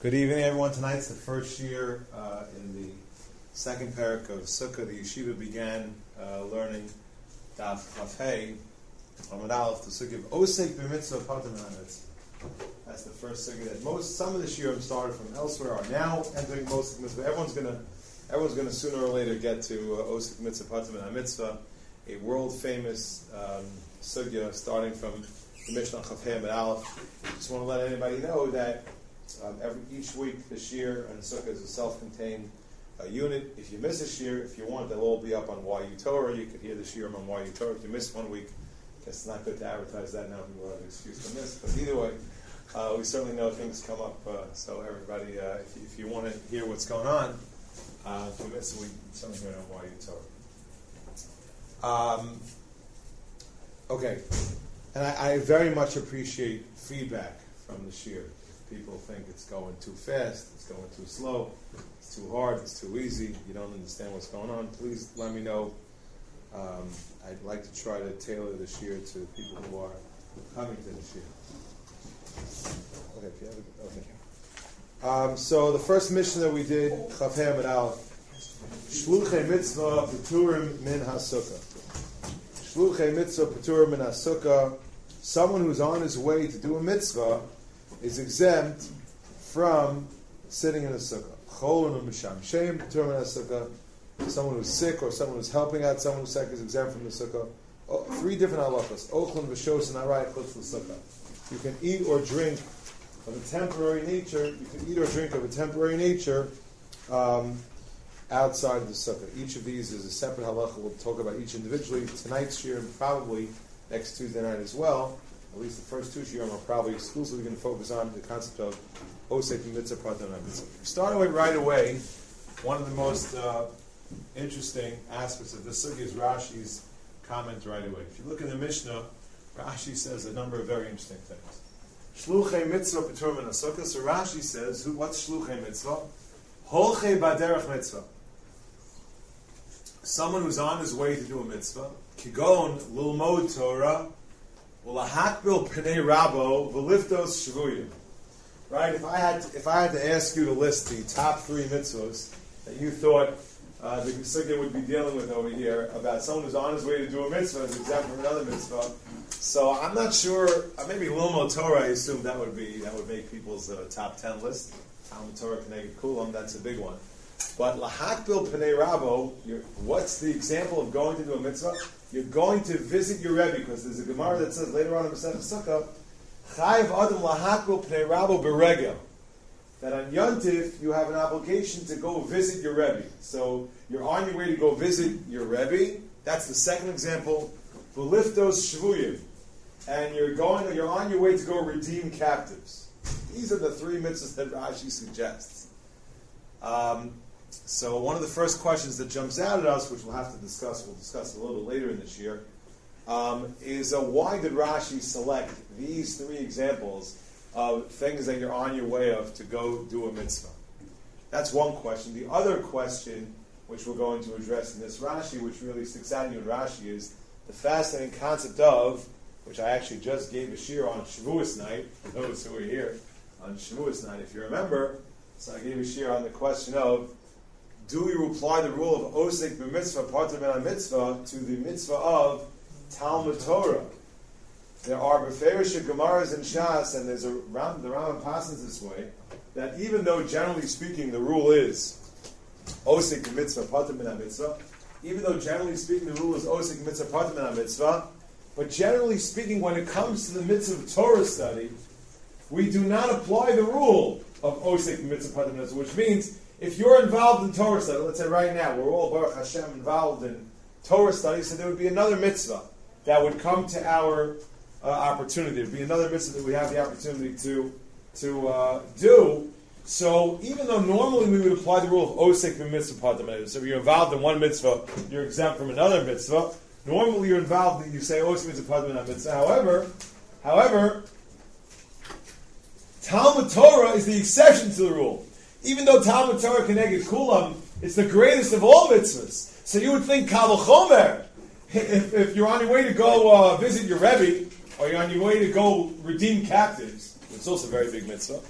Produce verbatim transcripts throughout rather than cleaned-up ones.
Good evening, everyone. Tonight's the first year uh, in the second parak of Sukkah. The yeshiva began uh, learning Daf Chaf Hey, Amud Aleph, the Sukkah of Osek b'mitzvah patim ha'mitzvah. That's the first Sukkah that most, some of the shiurim started from elsewhere are now entering Osek mitzvah. Everyone's gonna, everyone's gonna sooner or later get to uh, Osek mitzvah patim ha'mitzvah, a world famous um, Sukkah starting from the Mishnah Chaf Hey Amud Aleph. Just want to let anybody know that Um, every each week this year, and Sukkah is a self-contained uh, unit. If you miss a shiur, if you want, they'll all be up on Y U Torah. You could hear the shiur on Y U Torah. If you miss one week, I guess it's not good to advertise that now. People have an excuse to miss. But either way, uh, we certainly know things come up. Uh, so everybody, uh, if, you, if you want to hear what's going on, uh, if you miss a week, certainly hear it on Y U Torah. Um, okay, and I, I very much appreciate feedback from the shiur. People think it's going too fast, it's going too slow, it's too hard, it's too easy, you don't understand what's going on, please let me know. Um, I'd like to try to tailor the shiur to people who are coming to the shiur. Okay, if you have it, okay. Um, so the first mission that we did, Chaf Hey Amud Aleph, Shluchei Mitzvah Peturim Min HaSukkah. Shluchei Mitzvah Peturim Min HaSukkah, someone who's on his way to do a mitzvah is exempt from sitting in a sukkah. Cholon u'misham shem petur min sukkah. Someone who's sick or someone who's helping out someone who's sick is exempt from the sukkah. Oh, three different halachas. Ochlon v'shos and aray chutz l'sukkah. You can eat or drink of a temporary nature. You can eat or drink of a temporary nature um, outside of the sukkah. Each of these is a separate halacha. We'll talk about each individually tonight's year and probably next Tuesday night as well. At least the first two shiurim are probably exclusively going to focus on the concept of osek mitzvah patim mitzvah. Starting with right away, one of the most uh, interesting aspects of this sukkah is Rashi's comment right away. If you look in the Mishnah, Rashi says a number of very interesting things. Shluchei mitzvah petur min sukkah. So Rashi says, who, what's shluchei mitzvah? Holchei baderech mitzvah. Someone who's on his way to do a mitzvah. Kigon lilmod Torah. Ulahakbil pnei rabo v'liftos shvuyim. Right? If I had to, if I had to ask you to list the top three mitzvahs that you thought uh, the sukkah would be dealing with over here about someone who's on his way to do a mitzvah is exempt from another mitzvah. So I'm not sure. Uh, maybe Lilmod Torah. I assume that would be that would make people's uh, top ten list. Talmud Torah K'neged Kulam. That's a big one. But lahakbil pnei rabo. What's the example of going to do a mitzvah? You're going to visit your Rebbe, because there's a Gemara that says later on in Masechet Sukkah, Chayiv Adam lahakbil pnei rabo beregel, that on Yontif you have an obligation to go visit your Rebbe. So you're on your way to go visit your Rebbe. That's the second example. V'liftos shvuyim, and you're going, you're on your way to go redeem captives. These are the three mitzvahs that Rashi suggests. Um, So one of the first questions that jumps out at us, which we'll have to discuss, we'll discuss a little bit later in this year, um, is uh, why did Rashi select these three examples of things that you're on your way of to go do a mitzvah? That's one question. The other question, which we're going to address in this Rashi, which really sticks out in you in Rashi, is the fascinating concept of, which I actually just gave a shiur on Shavuos night, for those who are here on Shavuos night, if you remember. So I gave a shiur on the question of, do you apply the rule of osek b'mitzvah patim min mitzvah to the mitzvah of Talmud Torah? There are beferish Gemaras and Shas, and there's a Ram, the Rambam passes this way, that even though generally speaking the rule is osek b'mitzvah patim min mitzvah, even though generally speaking the rule is osek mitzvah patim min mitzvah, but generally speaking when it comes to the mitzvah of Torah study, we do not apply the rule of osek mitzvah patim min mitzvah, which means if you're involved in Torah study, let's say right now, we're all, Baruch Hashem, involved in Torah study, so there would be another mitzvah that would come to our uh, opportunity. There would be another mitzvah that we have the opportunity to to uh, do. So even though normally we would apply the rule of osek b'mitzvah patim, so if you're involved in one mitzvah, you're exempt from another mitzvah. Normally you're involved, you say osek mitzvah patim mitzvah. However, however, Talmud Torah is the exception to the rule. Even though Talmud Torah K'neged Kulam is the greatest of all mitzvahs, so you would think Kal V'chomer, if, if you're on your way to go uh, visit your Rebbe, or you're on your way to go redeem captives, it's also a very big mitzvah,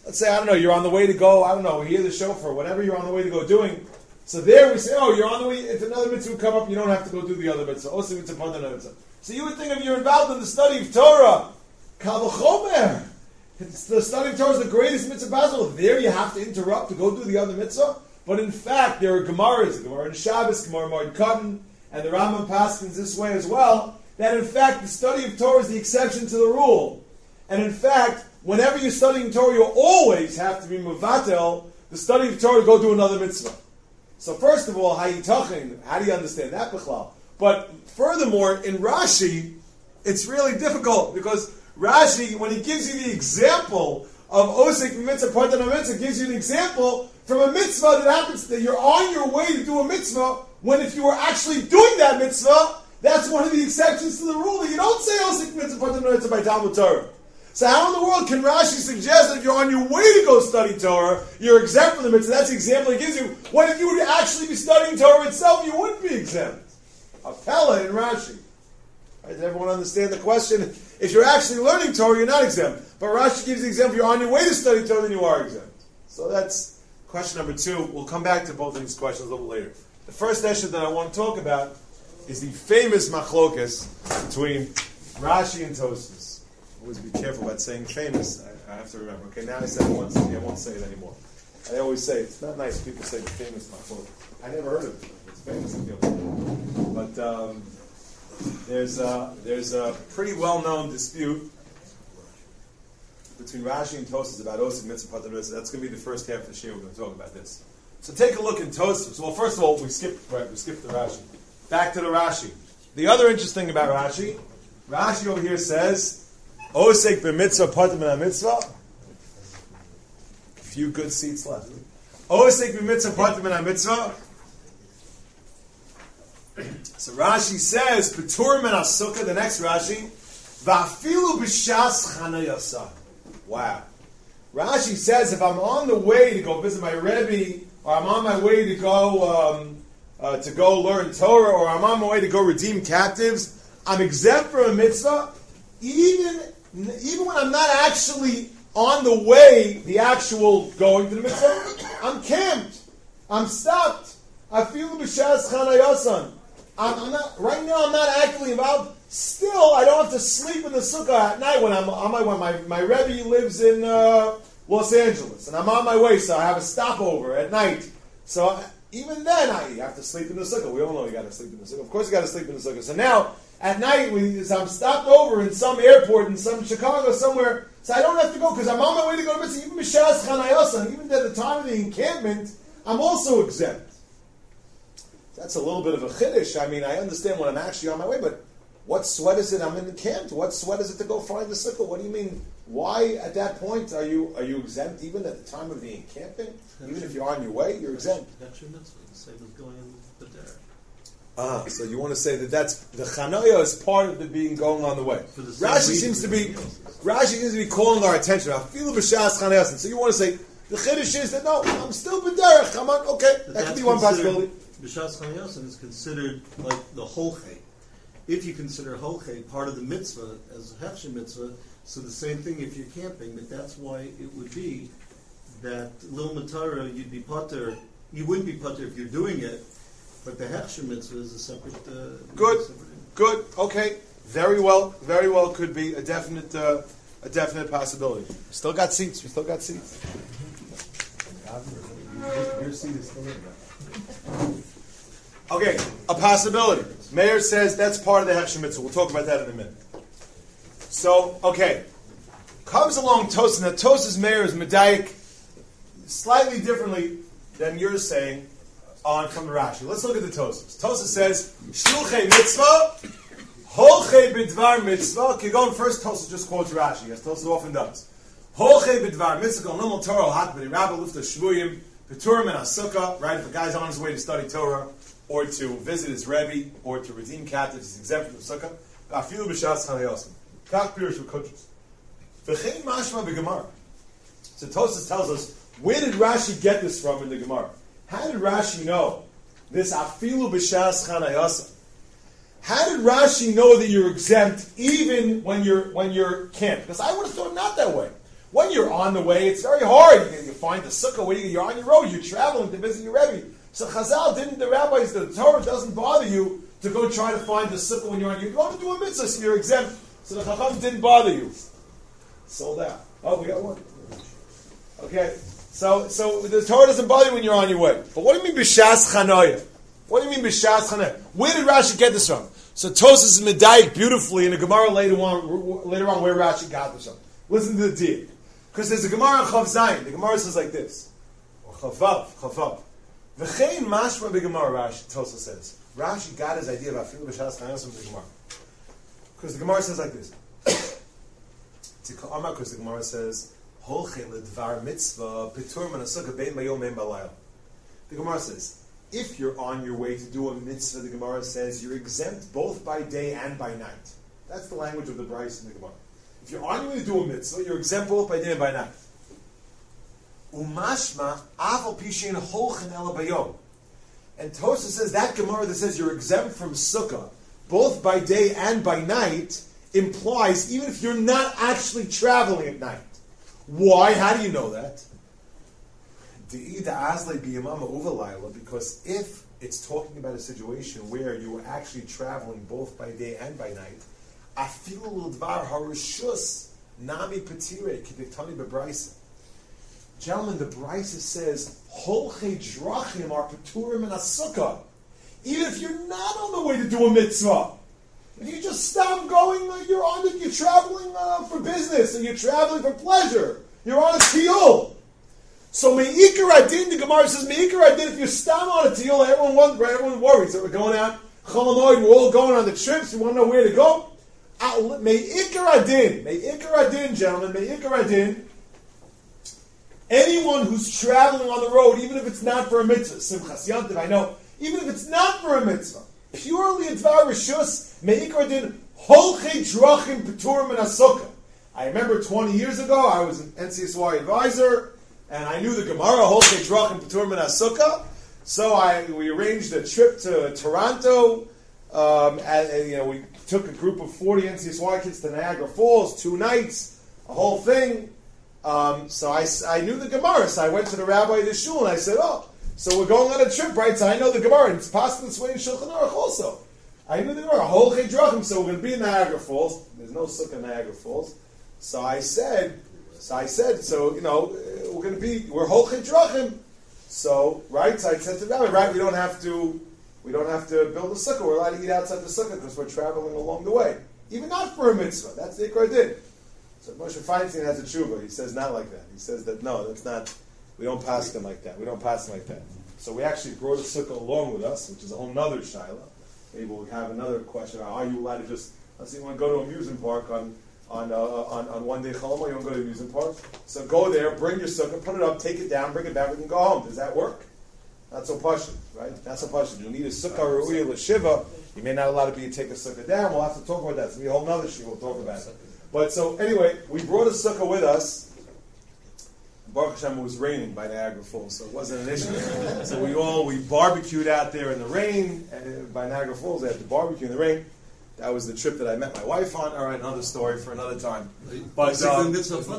let's say, I don't know, you're on the way to go, I don't know, hear the shofar, whatever you're on the way to go doing. So there we say, oh, you're on the way, if another mitzvah would come up, you don't have to go do the other mitzvah. Also, mitzvah, another mitzvah. So you would think if you're involved in the study of Torah, Kal v'chomer, the study of Torah is the greatest mitzvah possible. There you have to interrupt to go do the other mitzvah. But in fact, there are Gemaras, Gemara in Shabbos, Gemara Moed Katan, and the Rambam paskins this way as well, that in fact the study of Torah is the exception to the rule. And in fact, whenever you're studying Torah, you always have to be mevatel the study of Torah to go do another mitzvah. So first of all, how you talking? How do you understand that, Bichlal? But furthermore, in Rashi, it's really difficult because Rashi, when he gives you the example of Osik mitzvah, Partan mitzvah, gives you an example from a mitzvah that happens that you're on your way to do a mitzvah, when if you were actually doing that mitzvah, that's one of the exceptions to the rule that you don't say Osik mitzvah, Partan mitzvah by Talmud Torah. So how in the world can Rashi suggest that if you're on your way to go study Torah, you're exempt from the mitzvah? That's the example he gives you. When if you would actually be studying Torah itself, you wouldn't be exempt. A Pella in Rashi. Right, does everyone understand the question? If you're actually learning Torah, you're not exempt. But Rashi gives the example, you're on your way to study Torah, then you are exempt. So that's question number two. We'll come back to both of these questions a little later. The first issue that I want to talk about is the famous machlokas between Rashi and Tosfos. Always be careful about saying famous. I, I have to remember. Okay, now I said it once. I won't say it anymore. I always say it's not nice. People say the famous machlokas. I never heard of it. It's famous. But um, there's a, there's a pretty well-known dispute between Rashi and Tosfos about Osik mitzvah Partan mitzvah. That's going to be the first half of the shir. We're going to talk about this. So take a look in Tosfos. Well, first of all, we skipped right. We skipped the Rashi. Back to the Rashi. The other interesting thing about Rashi, Rashi over here says, Osek b'mitzvah Partan min mitzvah. A few good seats left. Osek b'mitzvah Partan min mitzvah. So Rashi says, B'tur min asukah, the next Rashi, Va'afilu b'shas chanayasa. Wow. Rashi says, if I'm on the way to go visit my Rebbe, or I'm on my way to go um, uh, to go learn Torah, or I'm on my way to go redeem captives, I'm exempt from a mitzvah, even, even when I'm not actually on the way, the actual going to the mitzvah, I'm camped. I'm stopped. Afilu b'shas chanayasan. I'm, I'm not, right now I'm not actively involved. Still, I don't have to sleep in the sukkah at night when I'm on my way. My, my Rebbe lives in uh, Los Angeles, and I'm on my way, so I have a stopover at night. So I, even then, I have to sleep in the sukkah. We all know you got to sleep in the sukkah. Of course you got to sleep in the sukkah. So now, at night, we, so I'm stopped over in some airport in some Chicago somewhere, so I don't have to go because I'm on my way to go to mitzvah. Even Mishas Chanayasan, even at the time of the encampment, I'm also exempt. That's a little bit of a chiddush. I mean, I understand when I'm actually on my way, but what sweat is it? I'm in the camp. What sweat is it to go find the sukkah? What do you mean? Why, at that point, are you are you exempt even at the time of the encamping? Even if you're on your way, you're exempt. That's your mitzvah. The same as going in the derek. Ah, so you want to say that that's the chanaya is part of the being going on the way. Rashi seems to be Rashi seems to be calling our attention. I feel b'shas chanayasin. So you want to say the chiddush is that no, I'm still b'derech. I'm on. Okay, but that could be one possibility. B'shas chanayasin is considered like the holchei. If you consider holchei part of the mitzvah as a hefsher mitzvah, so the same thing if you're camping. But that's why it would be that lil matara you'd be pater. You wouldn't be pater if you're doing it. But the Hechsher mitzvah is a separate... Uh, good, separate good, okay. Very well, very well could be a definite uh, a definite possibility. We still got seats, we still got seats. Your seat is still in. Okay, a possibility. Meir says that's part of the Hechsher mitzvah. We'll talk about that in a minute. So, okay. Comes along Tosas. Now, Tosas Meir is medayik slightly differently than you're saying on from the Rashi. Let's look at the Tosas. Tosas says, Shluchei mitzvah, holchei bidvar mitzvah. Kigon first, Tosas just quotes Rashi, as Tosas often does. Holchei bidvar mitzvah, gon limol Torah, hat b'di rabba lifta shvuyim, peturim and asukah, right? If a guy's on his way to study Torah, or to visit his Rebbe, or to redeem captives, he's exempt from the sukkah. Afilu b'shas chanayosim. Kach pirush v'kutchus. V'chein mashma b'gemara. So Tosas tells us, where did Rashi get this from in the Gemara? How did Rashi know this afilu b'shas chanayasa? How did Rashi know that you're exempt even when you're when you're camped? Because I would have thought not that way. When you're on the way, it's very hard. You, you find the sukkah, where you're on your road, you're traveling to visit your Rebbe. So Chazal didn't, the rabbis, the Torah doesn't bother you to go try to find the sukkah when you're on. You're going to do a mitzvah, so you're exempt. So the Chacham didn't bother you. Sold out. Oh, we got one. Okay. So, so the Torah doesn't bother you when you're on your way. But what do you mean b'shas chanoya? What do you mean b'shas chanoya? Where did Rashi get this from? So Tosas is medayik beautifully in the Gemara later on, later on where Rashi got this from. Listen to the deal. Because there's a Gemara Chav Zayin. The Gemara says like this. Or Chavav, Chavav. V'chein mashma b'Gemara, Rashi, Tosas says. Rashi got his idea about afilu b'shas chanoya from the Gemara. Because the Gemara says like this. Because the Gemara says, the Gemara says, if you're on your way to do a mitzvah, the Gemara says, you're exempt both by day and by night. That's the language of the Bryce in the Gemara. If you're on your way to do a mitzvah, you're exempt both by day and by night. Umashma aval pishin holchen elabayom. And Tosa says that Gemara that says you're exempt from sukkah both by day and by night implies even if you're not actually traveling at night. Why? How do you know that? Because if it's talking about a situation where you were actually traveling both by day and by night, gentlemen, the Brisa says holchei drachim are peturim in a sukkah. Even if you're not on the way to do a mitzvah. If you just stop going, uh, you're on the, you're traveling uh, for business, and you're traveling for pleasure. You're on a tiyul. So me'ikar adin, the Gemara says me'ikar adin. If you stop on a tiyul, everyone wants, right? Everyone worries that we're going out. Cholamoid, we're all going on the trips. We want to know where to go. Me'ikar adin, me'ikar adin, gentlemen, me'ikar adin. Anyone who's traveling on the road, even if it's not for a mitzvah, Simchas Yantiv, I know, even if it's not for a mitzvah. Purely a dvar rishus, meikar din holchei drachim peturim and asukah. I remember twenty years ago, I was an N C S Y advisor, and I knew the Gemara holchei drachim peturim and asukah. So I we arranged a trip to Toronto. Um, and, and, you know, we took a group of forty N C S Y kids to Niagara Falls, two nights, a whole thing. Um, so I, I knew the Gemara, so I went to the rabbi of the shul and I said, "Oh, so we're going on a trip, right? So I know the Gemara, and it's possible this way in Shulchan Aruch also. I knew the Gemara, holchei drachim, so we're going to be in Niagara Falls. There's no sukkah in Niagara Falls. So I said, so I said, so, you know, we're going to be, we're holchei drachim. So, right, so I said to the rabbi, right, we don't have to, we don't have to build a sukkah. We're allowed to eat outside the sukkah because we're traveling along the way. Even not for a mitzvah. That's the Ikar Din. So Moshe Feinstein has a tshuva. He says not like that. He says that, no, that's not, we don't pass them like that. We don't pass them like that. So we actually brought a sukkah along with us, which is a whole nother shaila. Maybe we'll have another question. Are you allowed to just, let's say you want to go to an amusement park on on uh, on, on one day Chalama, you want to go to an amusement park? So go there, bring your sukkah, put it up, take it down, bring it back, we can go home. Does that work? Not so pashut, right? Not so pashut. You need a sukkah ru'uyah l'shiva. You may not allow to be to take a sukkah down. We'll have to talk about that. It's going to be a whole other shir. We'll talk about it. But so anyway, we brought a sukkah with us. Baruch Hashem, it was raining by Niagara Falls, so it wasn't an issue. So we all, we barbecued out there in the rain uh, by Niagara Falls. They had to barbecue in the rain. That was the trip that I met my wife on. All right, another story for another time. But um,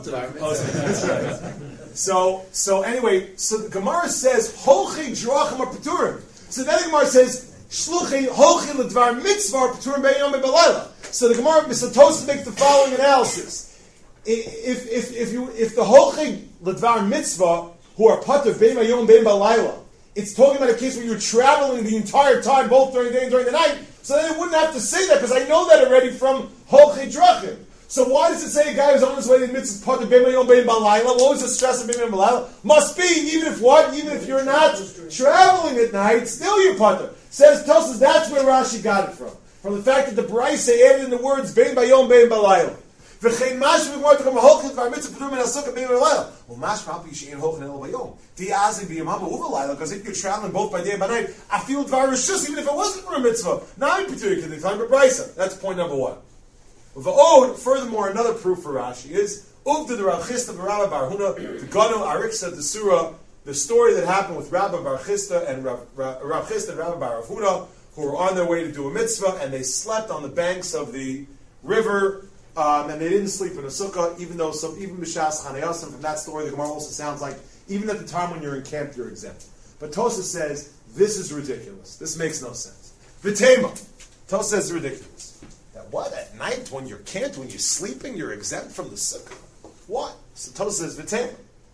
so, so anyway, so the Gemara says, Holchei drachim are peturim. So then the Gemara says, Shluchei holchei ledvar mitzvah are peturim be'yom be'balayla. So the Gemara, Mister Tosfos makes the following analysis. If if if you if the holchei ledvar mitzvah who are patur bein hayom bein balayla, it's talking about a case where you're traveling the entire time, both during the day and during the night. So then it wouldn't have to say that because I know that already from holchei drachim. So why does it say a guy who's on his way to the mitzvah patur bein hayom bein balayla? What was the stress of bein hayom balayla? Must be even if what even if you're not traveling at night, still you're patur. Says Tosfos that's where Rashi got it from. From the fact that the Brisa added in the words bein bayom bein balayla. V'chein mashma we want to come holchei dvar mitzvah peturim min hasukah bein balayla. Well, mashma al pi she'ein holchei el bayom. Di'azi b'yamama uvalayla. Because if you're traveling both by day and by night, I feel dvar rishus even if it wasn't for a mitzvah. Now I'm peturim because they find a Brisa. That's point number one. V'od. Furthermore, another proof for Rashi is uvda the Rav Chisda v'Rabbi Bar Huna the Ganu Ariksa the Surah. The story that happened with Rabbi Bar Chisda and Rav, Rav Chisda and Rabbi Bar Huna, who were on their way to do a mitzvah, and they slept on the banks of the river um, and they didn't sleep in a sukkah, even though some, even B'shas Chanayasim, from that story, the Gemara also sounds like, even at the time when you're in camp, you're exempt. But Tosas says, this is ridiculous. This makes no sense. V'tema. Tosas says it's ridiculous. That what? At night, when you're camped, when you're sleeping, you're exempt from the sukkah? What? So Tosas says, v'tema.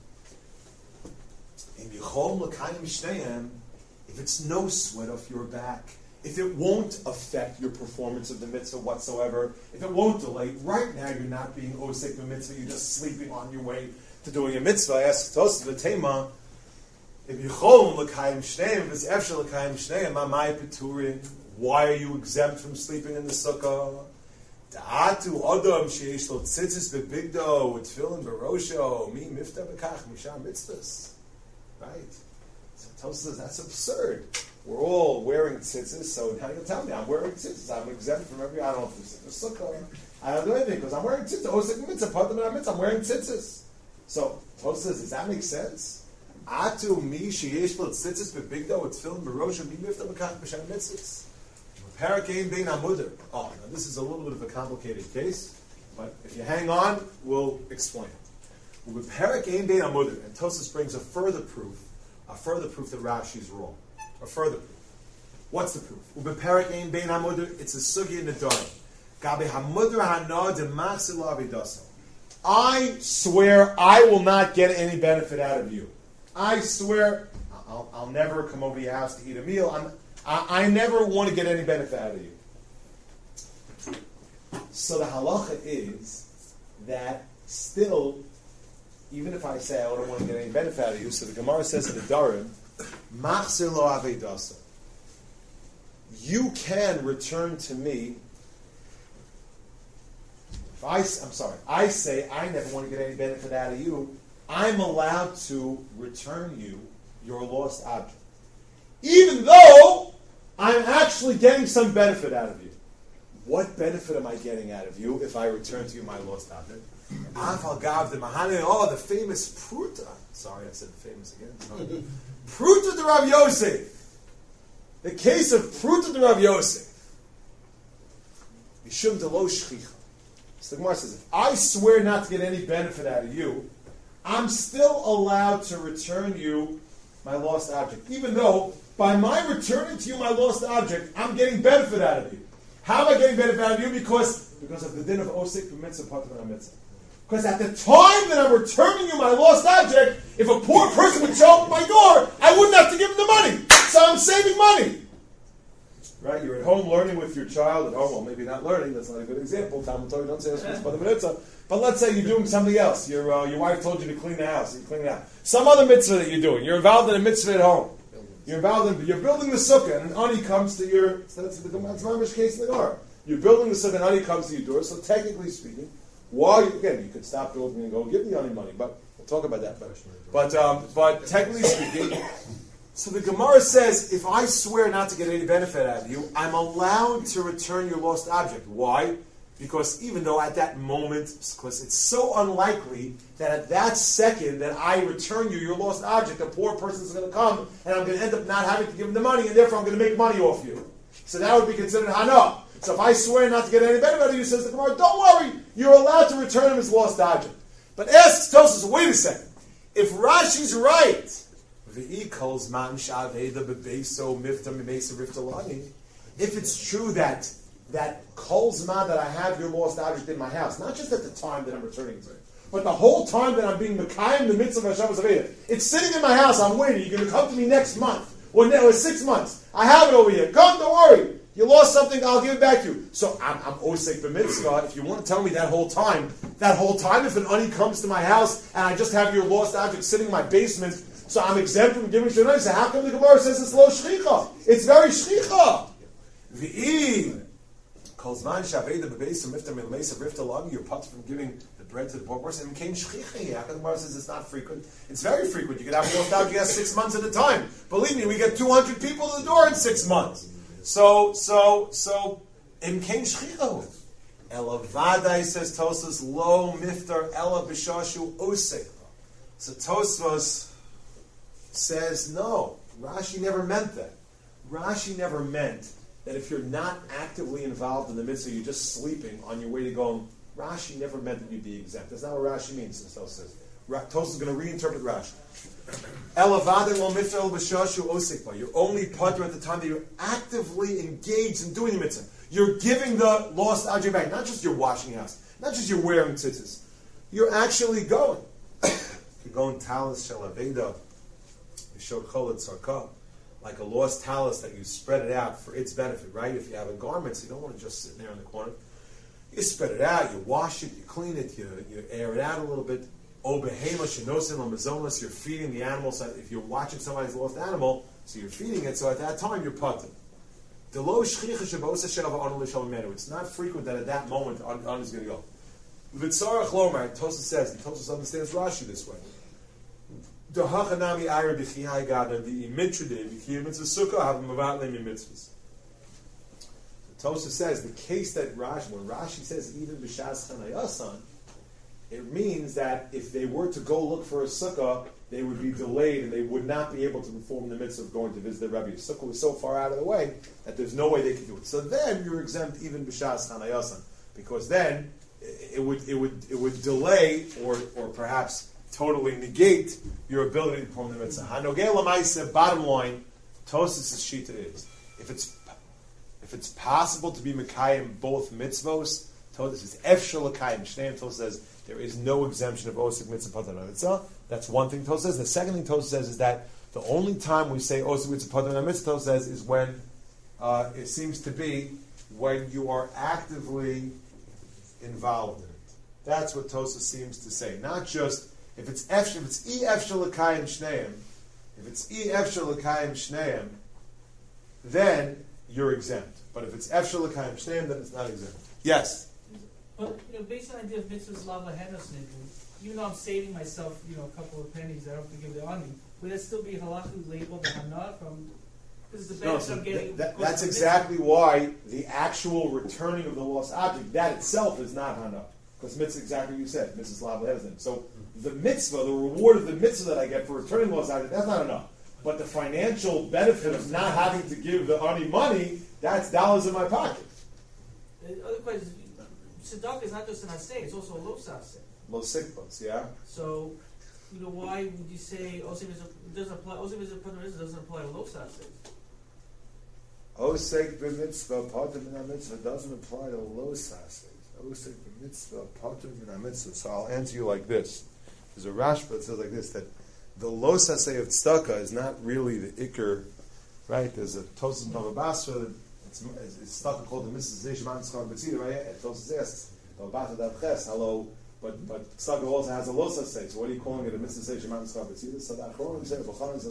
If it's no sweat off your back, if it won't affect your performance of the mitzvah whatsoever, if it won't delay, right now you're not being osek the mitzvah, you're just sleeping on your way to doing a mitzvah. I ask Tosas v'tema, if yichol l'kayim shneim, if it's efshel l'kayim shneim, mamai peturin, why are you exempt from sleeping in the sukkah? Da'atu adam sheyesh lo tzitzis bebigdo, with tefillin barosho, mi miftah b'kach, misham mitzvahs. Right? So Tosas says, that's absurd. We're all wearing tzitzis, so now you'll tell me I'm wearing tzitzis. I'm exempt from every, I don't know if there's a sukkah. I don't do anything because I'm wearing tzitzis. Osek mitzvah, patam mitzvah, I'm wearing tzitzis. So Tosas says, does that make sense? Atu mi sheyesh lo tzitzis bebigdo, with tefillin barosho, mi miftah b'kach, misham mitzvahs. Parakein bein amuder. Oh, now this is a little bit of a complicated case, but if you hang on, we'll explain it. With Parakein bein amuder, and Tosas brings a further proof, a further proof that Rashi's wrong. A further proof. What's the proof? With Parakein bein amuder, it's a sugi in the Dorim. Gabe hamuder hana de matzil avidaso. I swear I will not get any benefit out of you. I swear I'll, I'll never come over to your house to eat a meal. I'm I, I never want to get any benefit out of you. So the halacha is that still, even if I say I don't want to get any benefit out of you, so the Gemara says in the Dorim, Machzir lo avedasa. You can return to me. If I, I'm sorry, I say I never want to get any benefit out of you, I'm allowed to return you your lost object. Even though I'm actually getting some benefit out of you. What benefit am I getting out of you if I return to you my lost object? Oh, the famous Pruta. Sorry, I said the famous again. Pruta de Rav Yosef. The case of Pruta de Rav Yosef. Mishum de lo shchicha. So the Gemara says, if I swear not to get any benefit out of you, I'm still allowed to return you my lost object, even though by my returning to you my lost object, I'm getting benefit out of you. How am I getting benefit out of you? Because because of the din of osik b'mitzvah patam mitzvah. Because at the time that I'm returning you my lost object, if a poor person would show up at my door, I wouldn't have to give him the money. So I'm saving money. Right? You're at home learning with your child at home. Well, maybe not learning. That's not a good example. Talmud Torah don't say mitzvah. But let's say you're doing something else. Your uh, your wife told you to clean the house. You clean it out. Some other mitzvah that you're doing. You're involved in a mitzvah at home. You're involved in, you're building the sukkah, and an ani comes to your. That's the Mamish case in the Gemara. You're building the sukkah, and an ani comes to your door. So technically speaking, while you, again, you could stop building and go give the ani money, but we'll talk about that. But but, um, but technically speaking, so the Gemara says, if I swear not to get any benefit out of you, I'm allowed to return your lost object. Why? Because even though at that moment, because it's so unlikely that at that second that I return you your lost object, a poor person is going to come and I'm going to end up not having to give him the money, and therefore I'm going to make money off you. So that would be considered hana. So if I swear not to get any benefit out of you, says the Gemara, don't worry, you're allowed to return him his lost object. But asks Tosas, wait a second. If Rashi's right, if it's true that that kol zman that I have your lost object in my house, not just at the time that I'm returning it, but the whole time that I'm being mekayim the mitzvah of Hashem Zaveda. It's sitting in my house. I'm waiting. You're going to come to me next month or, ne- or six months. I have it over here. Come, don't worry. You lost something. I'll give it back to you. So I'm, I'm osek b'mitzvah. If you want to tell me that whole time, that whole time, if an ani comes to my house and I just have your lost object sitting in my basement, so I'm exempt from giving it to an ani. So how come the Gemara says it's lo shchicha? It's very shchicha. V'im. You're put from giving the bread to the poor person. How come the Gemara says it's not frequent? It's very frequent. You can have lost out. You have six months at a time. Believe me, we get two hundred people at the door in six months. So, so, so, imkein shchicho. Ela vadai, says Tosfos, lo miftar ela b'shashu osek. So Tosfos says no. Rashi never meant that. Rashi never meant that if you're not actively involved in the mitzvah, you're just sleeping on your way to go Rashi never meant that you'd be exempt. That's not what Rashi means, as Tosfos says. Tosfos is going to reinterpret Rashi. You're only potter at the time that you're actively engaged in doing the mitzvah. You're giving the lost object back. Not just you're washing your house. Not just you're wearing tzitzis. You're actually going. You're going talis shel aveda. You show cholet tzarka. Like a lost talus that you spread it out for its benefit, right? If you have a garment, you don't want to just sit there in the corner. You spread it out, you wash it, you clean it, you, you air it out a little bit. You're feeding the animals. If you're watching somebody's lost animal, so you're feeding it, so at that time you're putter. It's not frequent that at that moment on is going to go. V'tzarach lomar, Tosfos says, and Tosfos understands Rashi this way. Tosfos says the case that Rashi, when Rashi says even b'shas chanayasan, it means that if they were to go look for a sukkah, they would be delayed and they would not be able to perform the mitzvah of going to visit the Rebbe. The sukkah was so far out of the way that there's no way they could do it. So then you're exempt even b'shas chanayasan, because then it would it would it would delay or or perhaps totally negate your ability to perform the mitzvah. Hanogei l'maaseh, bottom line, Tosfos' shita is if it's if it's possible to be mekayim both mitzvos, Tosfos is efshel l'kayim. Shneim Tosfos says there is no exemption of osik mitzvah pater mitzvah. That's one thing Tosfos says. The second thing Tosfos says is that the only time we say osik mitzvah pater mitzvah, Tosfos says, is when uh, it seems to be when you are actively involved in it. That's what Tosfos seems to say. Not just if it's efshel, if it's e efshel l'kayim shneim, if it's e efshel l'kayim shneim, then you're exempt. But if it's efshel l'kayim shneim, then it's not exempt. Yes. But you know, based on the idea of mitzvahs lava henosnik, even though I'm saving myself, you know, a couple of pennies, I don't have to give the army. Would that still be halachu labeled the hana from? Because it's the benefit No, so I'm getting. th- that, that's exactly why the actual returning of the lost object, that itself is not hana. Because mitzvah, exactly what you said, mitzvah's lava henosnik. So the mitzvah, the reward of the mitzvah that I get for returning the lost object, that's not enough. But the financial benefit of not having to give the army money, that's dollars in my pocket. The other question is, tzedakah is not just an aseh; it's also a lo saseh. Lo sikvos, yeah. So, you know, why would you say osik doesn't apply? Osik doesn't apply to lo saseh. Osek b'mitzvah, pater min mitzvah doesn't apply to lo saseh. Osek b'mitzvah, pater min mitzvah. So I'll answer you like this. There's a Rashba that says like this, that the lo saseh of tzedakah is not really the ikr, right? There's a Tosfos Bava Basra that it's, it's tzedakah called the mitzvah Zeishman Tzchar B'tzida, right? And Tosfos asks, Bava Basra Dav Ches, hello, but but tzedakah also has a lo saseh. So what are you calling it? A mitzvah Zeishman Tzchar B'tzida? So the Achronim say, the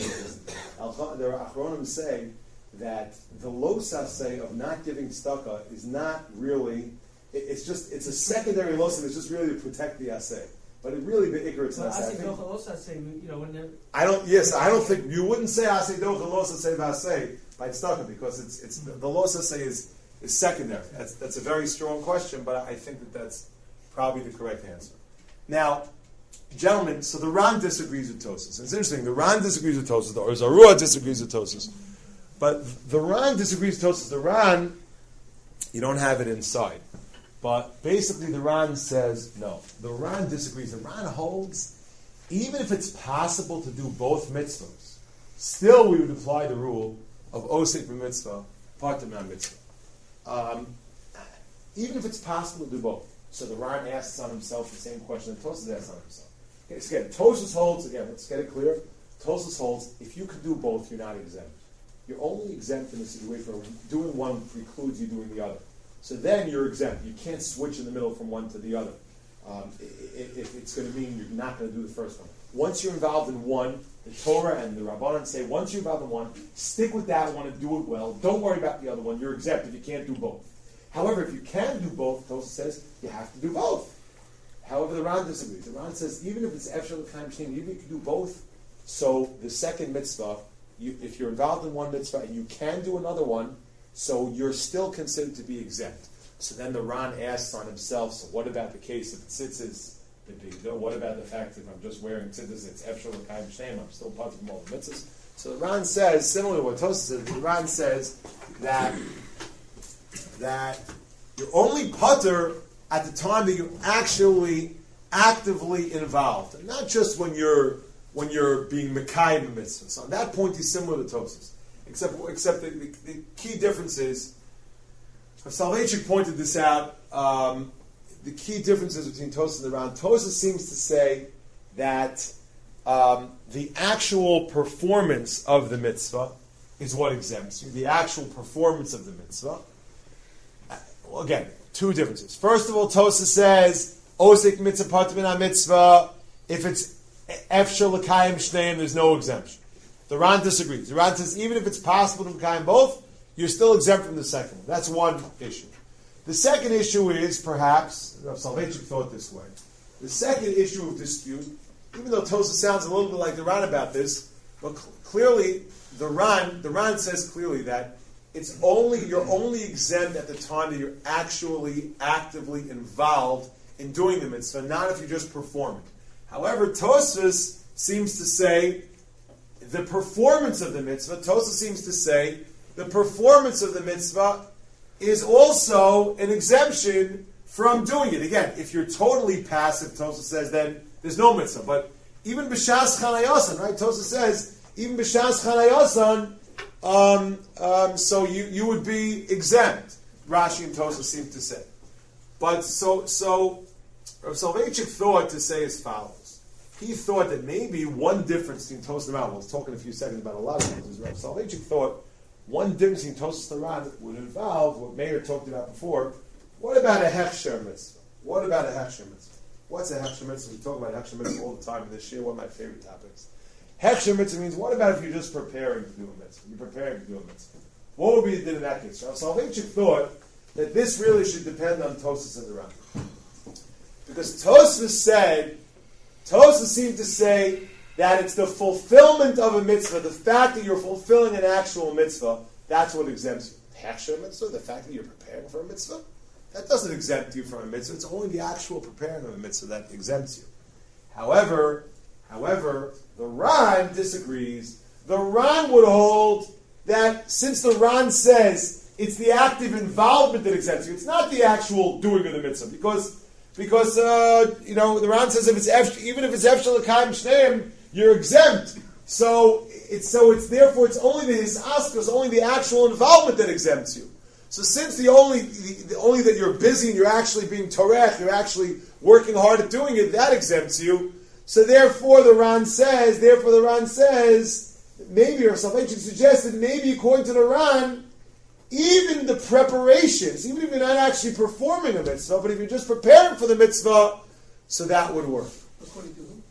Achronim say that the lo saseh of not giving tzedakah is not really. It, it's just it's a secondary lo saseh. It's just really to protect the aseh. But it really, the ikr, it's not saying. You know, when I don't. Yes, I don't think you wouldn't say aseh docha lo saseh v'aseh by tzedakah because it's it's the lo saseh is is secondary. That's that's a very strong question, but I think that that's probably the correct answer. Now, gentlemen, so the Ran disagrees with Tosfos. It's interesting. The Ran disagrees with Tosfos. The Zarua disagrees with Tosfos. But the Ran disagrees with Tosfos. The Ran, you don't have it inside. But basically the Ran says, no. The Ran disagrees. The Ran holds, even if it's possible to do both mitzvahs, still we would apply the rule of osek b'mitzvah, pater min mitzvah. Um, even if it's possible to do both. So the Ran asks on himself the same question that Tosfos asks on himself. Okay, so again, Tosfos holds, again, let's get it clear. Tosfos holds, if you could do both, you're not exempt. You're only exempt in the situation where doing one precludes you doing the other. So then you're exempt. You can't switch in the middle from one to the other. Um, if, if it's going to mean you're not going to do the first one. Once you're involved in one, the Torah and the Rabbanan say, once you're involved in one, stick with that one and do it well. Don't worry about the other one. You're exempt if you can't do both. However, if you can do both, Tosfos says you have to do both. However, the Ran disagrees. The Ran says even if it's efshel l'kayim shneim, even if you can do both. So the second mitzvah, you, if you're involved in one mitzvah and you can do another one, so you're still considered to be exempt. So then the Ran asks on himself, so what about the case of tzitzis? What about the fact that if I'm just wearing tzitzis, it's efshel l'kayim shneim, I'm still part from all the mitzvahs? So the Ran says, similar to what Tosfos says, the Ran says that, that you're only pater at the time that you're actually actively involved, and not just when you're when you're being Mekayim a mitzvah. So on that point, he's similar to Tosfos, except except the, the, the key difference is, Soloveitchik pointed this out. Um, the key differences between Tosfos and the Ran. Tosfos seems to say that um, the actual performance of the mitzvah is what exempts you. The actual performance of the mitzvah. Well, again, two differences. First of all, Tosfos says, Osik mitzvah patmin mitzvah, if it's efshel l'kayim shneim, there's no exemption. The Ran disagrees. The Ran says, even if it's possible to l'kayim both, you're still exempt from the second one. That's one issue. The second issue is, perhaps, Rav Soloveitchik thought this way, the second issue of dispute, even though Tosfos sounds a little bit like the Ran about this, but cl- clearly, the Ran, the Ran says clearly that it's only, you're only exempt at the time that you're actually actively involved in doing the mitzvah, not if you just perform it. However, Tosfos seems to say the performance of the mitzvah, Tosfos seems to say the performance of the mitzvah is also an exemption from doing it. Again, if you're totally passive, Tosfos says, then there's no mitzvah. But even b'shas chanayasan, right? Tosfos says, even b'shas chanayasan, um, um, so you, you would be exempt. Rashi and Tosfos seem to say. But so, so Rav Soloveitchik thought to say as follows. He thought that maybe one difference between Tosfos and the Ran, we'll talk in a few seconds about a lot of things, Rav Soloveitchik thought one difference between Tosfos and the Ran would involve what Meir talked about before. What about a hechsher mitzvah? What about a hechsher mitzvah? What's a hechsher mitzvah? We talk about hechsher mitzvah all the time in this year, one of my favorite topics. Hechsher mitzvah means, what about if you're just preparing to do a mitzvah? You're preparing to do a mitzvah. What would be the din in that case? Rav Soloveitchik thought that this really should depend on Tosfos and the Ran. Because Tosfos said, Tosfos seemed to say that it's the fulfillment of a mitzvah, the fact that you're fulfilling an actual mitzvah, that's what exempts you. Hechsher mitzvah, the fact that you're preparing for a mitzvah, that doesn't exempt you from a mitzvah. It's only the actual preparing of a mitzvah that exempts you. However, however, the Ran disagrees. The Ran would hold that since the Ran says it's the active involvement that exempts you, it's not the actual doing of the mitzvah, because because uh, you know the Ran says if it's F, even if it's efshel l'kayim shneim, you're exempt. So it's so it's therefore it's only the hisaskus, it's only the actual involvement that exempts you. So since the only the, the only that you're busy and you're actually being torech, you're actually working hard at doing it, that exempts you. So therefore the Ran says, therefore the Ran says, maybe or something suggested, maybe according to the Ran, even the preparations, even if you're not actually performing a mitzvah, but if you're just preparing for the mitzvah, so that would work. According to whom?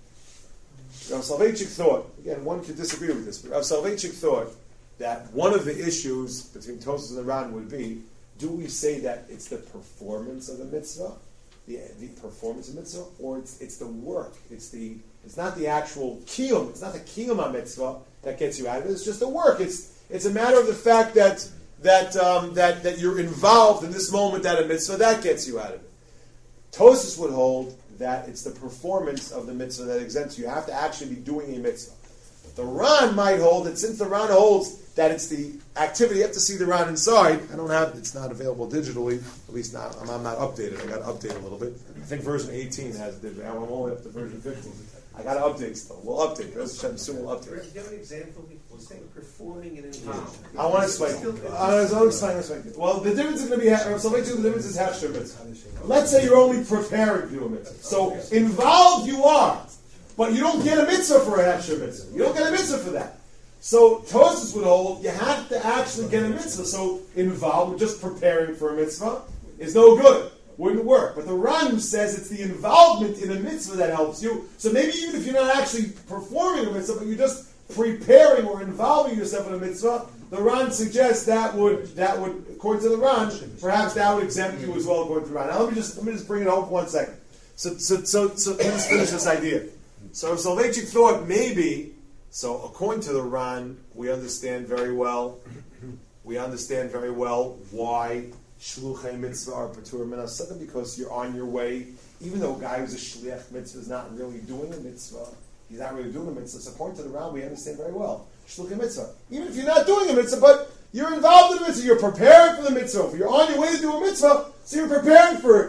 Rav Soloveitchik thought, again, one could disagree with this, but Rav Soloveitchik thought that one of the issues between Tosfos and the Ran would be, do we say that it's the performance of the mitzvah, the, the performance of the mitzvah, or it's it's the work, it's the it's not the actual kiyum, it's not the kiyum mitzvah that gets you out of it, it's just the work. It's it's a matter of the fact that that um, that that you're involved in this moment at a mitzvah, that gets you out of it. Tosfos would hold that it's the performance of the mitzvah that exempts you. You have to actually be doing a mitzvah. The Ran might hold that since the Ran holds that it's the activity, you have to see the Ran inside. I don't have, it's not available digitally, at least not, I'm, I'm not updated. I got to update a little bit. I think version eighteen has digital. I'm only up to version fifteen. I got to update still. We'll update. Soon we'll update. Do you have an example? We're saying performing and involved. I want to explain. I want to explain. explain. Well, the difference is going to be, so let me do the difference is hechsher mitzvah. Let's say you're only preparing to do a mitzvah. So involved you are. But you don't get a mitzvah for a hechsher mitzvah. You don't get a mitzvah for that. So Tosfos would hold you have to actually get a mitzvah. So involved, just preparing for a mitzvah is no good. Wouldn't work. But the Ran says it's the involvement in a mitzvah that helps you. So maybe even if you're not actually performing a mitzvah, but you're just preparing or involving yourself in a mitzvah, the Ran suggests that would that would according to the Ran, perhaps that would exempt you as well according to the Ran. Now let me just let me just bring it home for one second. So so so, so let's finish this idea. So Soloveitchik thought maybe, so according to the Ran, we understand very well, we understand very well why shluchei mitzvah are patur min hasada, because you're on your way, even though a guy who's a shliach mitzvah is not really doing a mitzvah, he's not really doing a mitzvah, so according to the Ran, we understand very well, shluchei mitzvah. Even if you're not doing a mitzvah, but you're involved in a mitzvah, you're preparing for the mitzvah, if you're on your way to do a mitzvah, so you're preparing for it.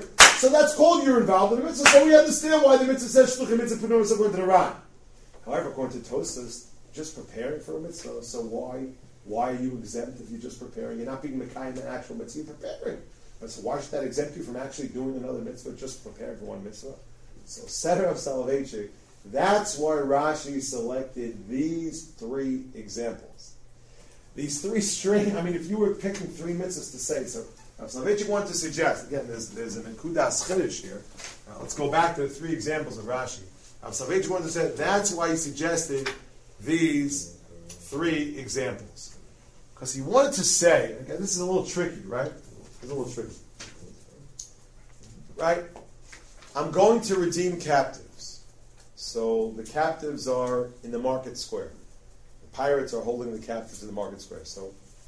So that's called you're involved in the mitzvah. So we understand why the mitzvah says shluchim mitzvah p'noim according to the Ran. However, according to Tosfos, just preparing for a mitzvah. So why why are you exempt if you're just preparing? You're not being mekayim an actual mitzvah. You're preparing. But so why should that exempt you from actually doing another mitzvah? Just preparing for one mitzvah. So Seder of Soloveitchik. That's why Rashi selected these three examples. These three string. I mean, if you were picking three mitzvahs to say, so Soloveitchik wanted to suggest again. There's there's an Nekudas Chiddush here. Now, let's go back to the three examples of Rashi. Soloveitchik wanted to say that's why he suggested these three examples, because he wanted to say. Again, this is a little tricky, right? It's a little tricky, right? I'm going to redeem captives. So the captives are in the market square. The pirates are holding the captives in the market square. So,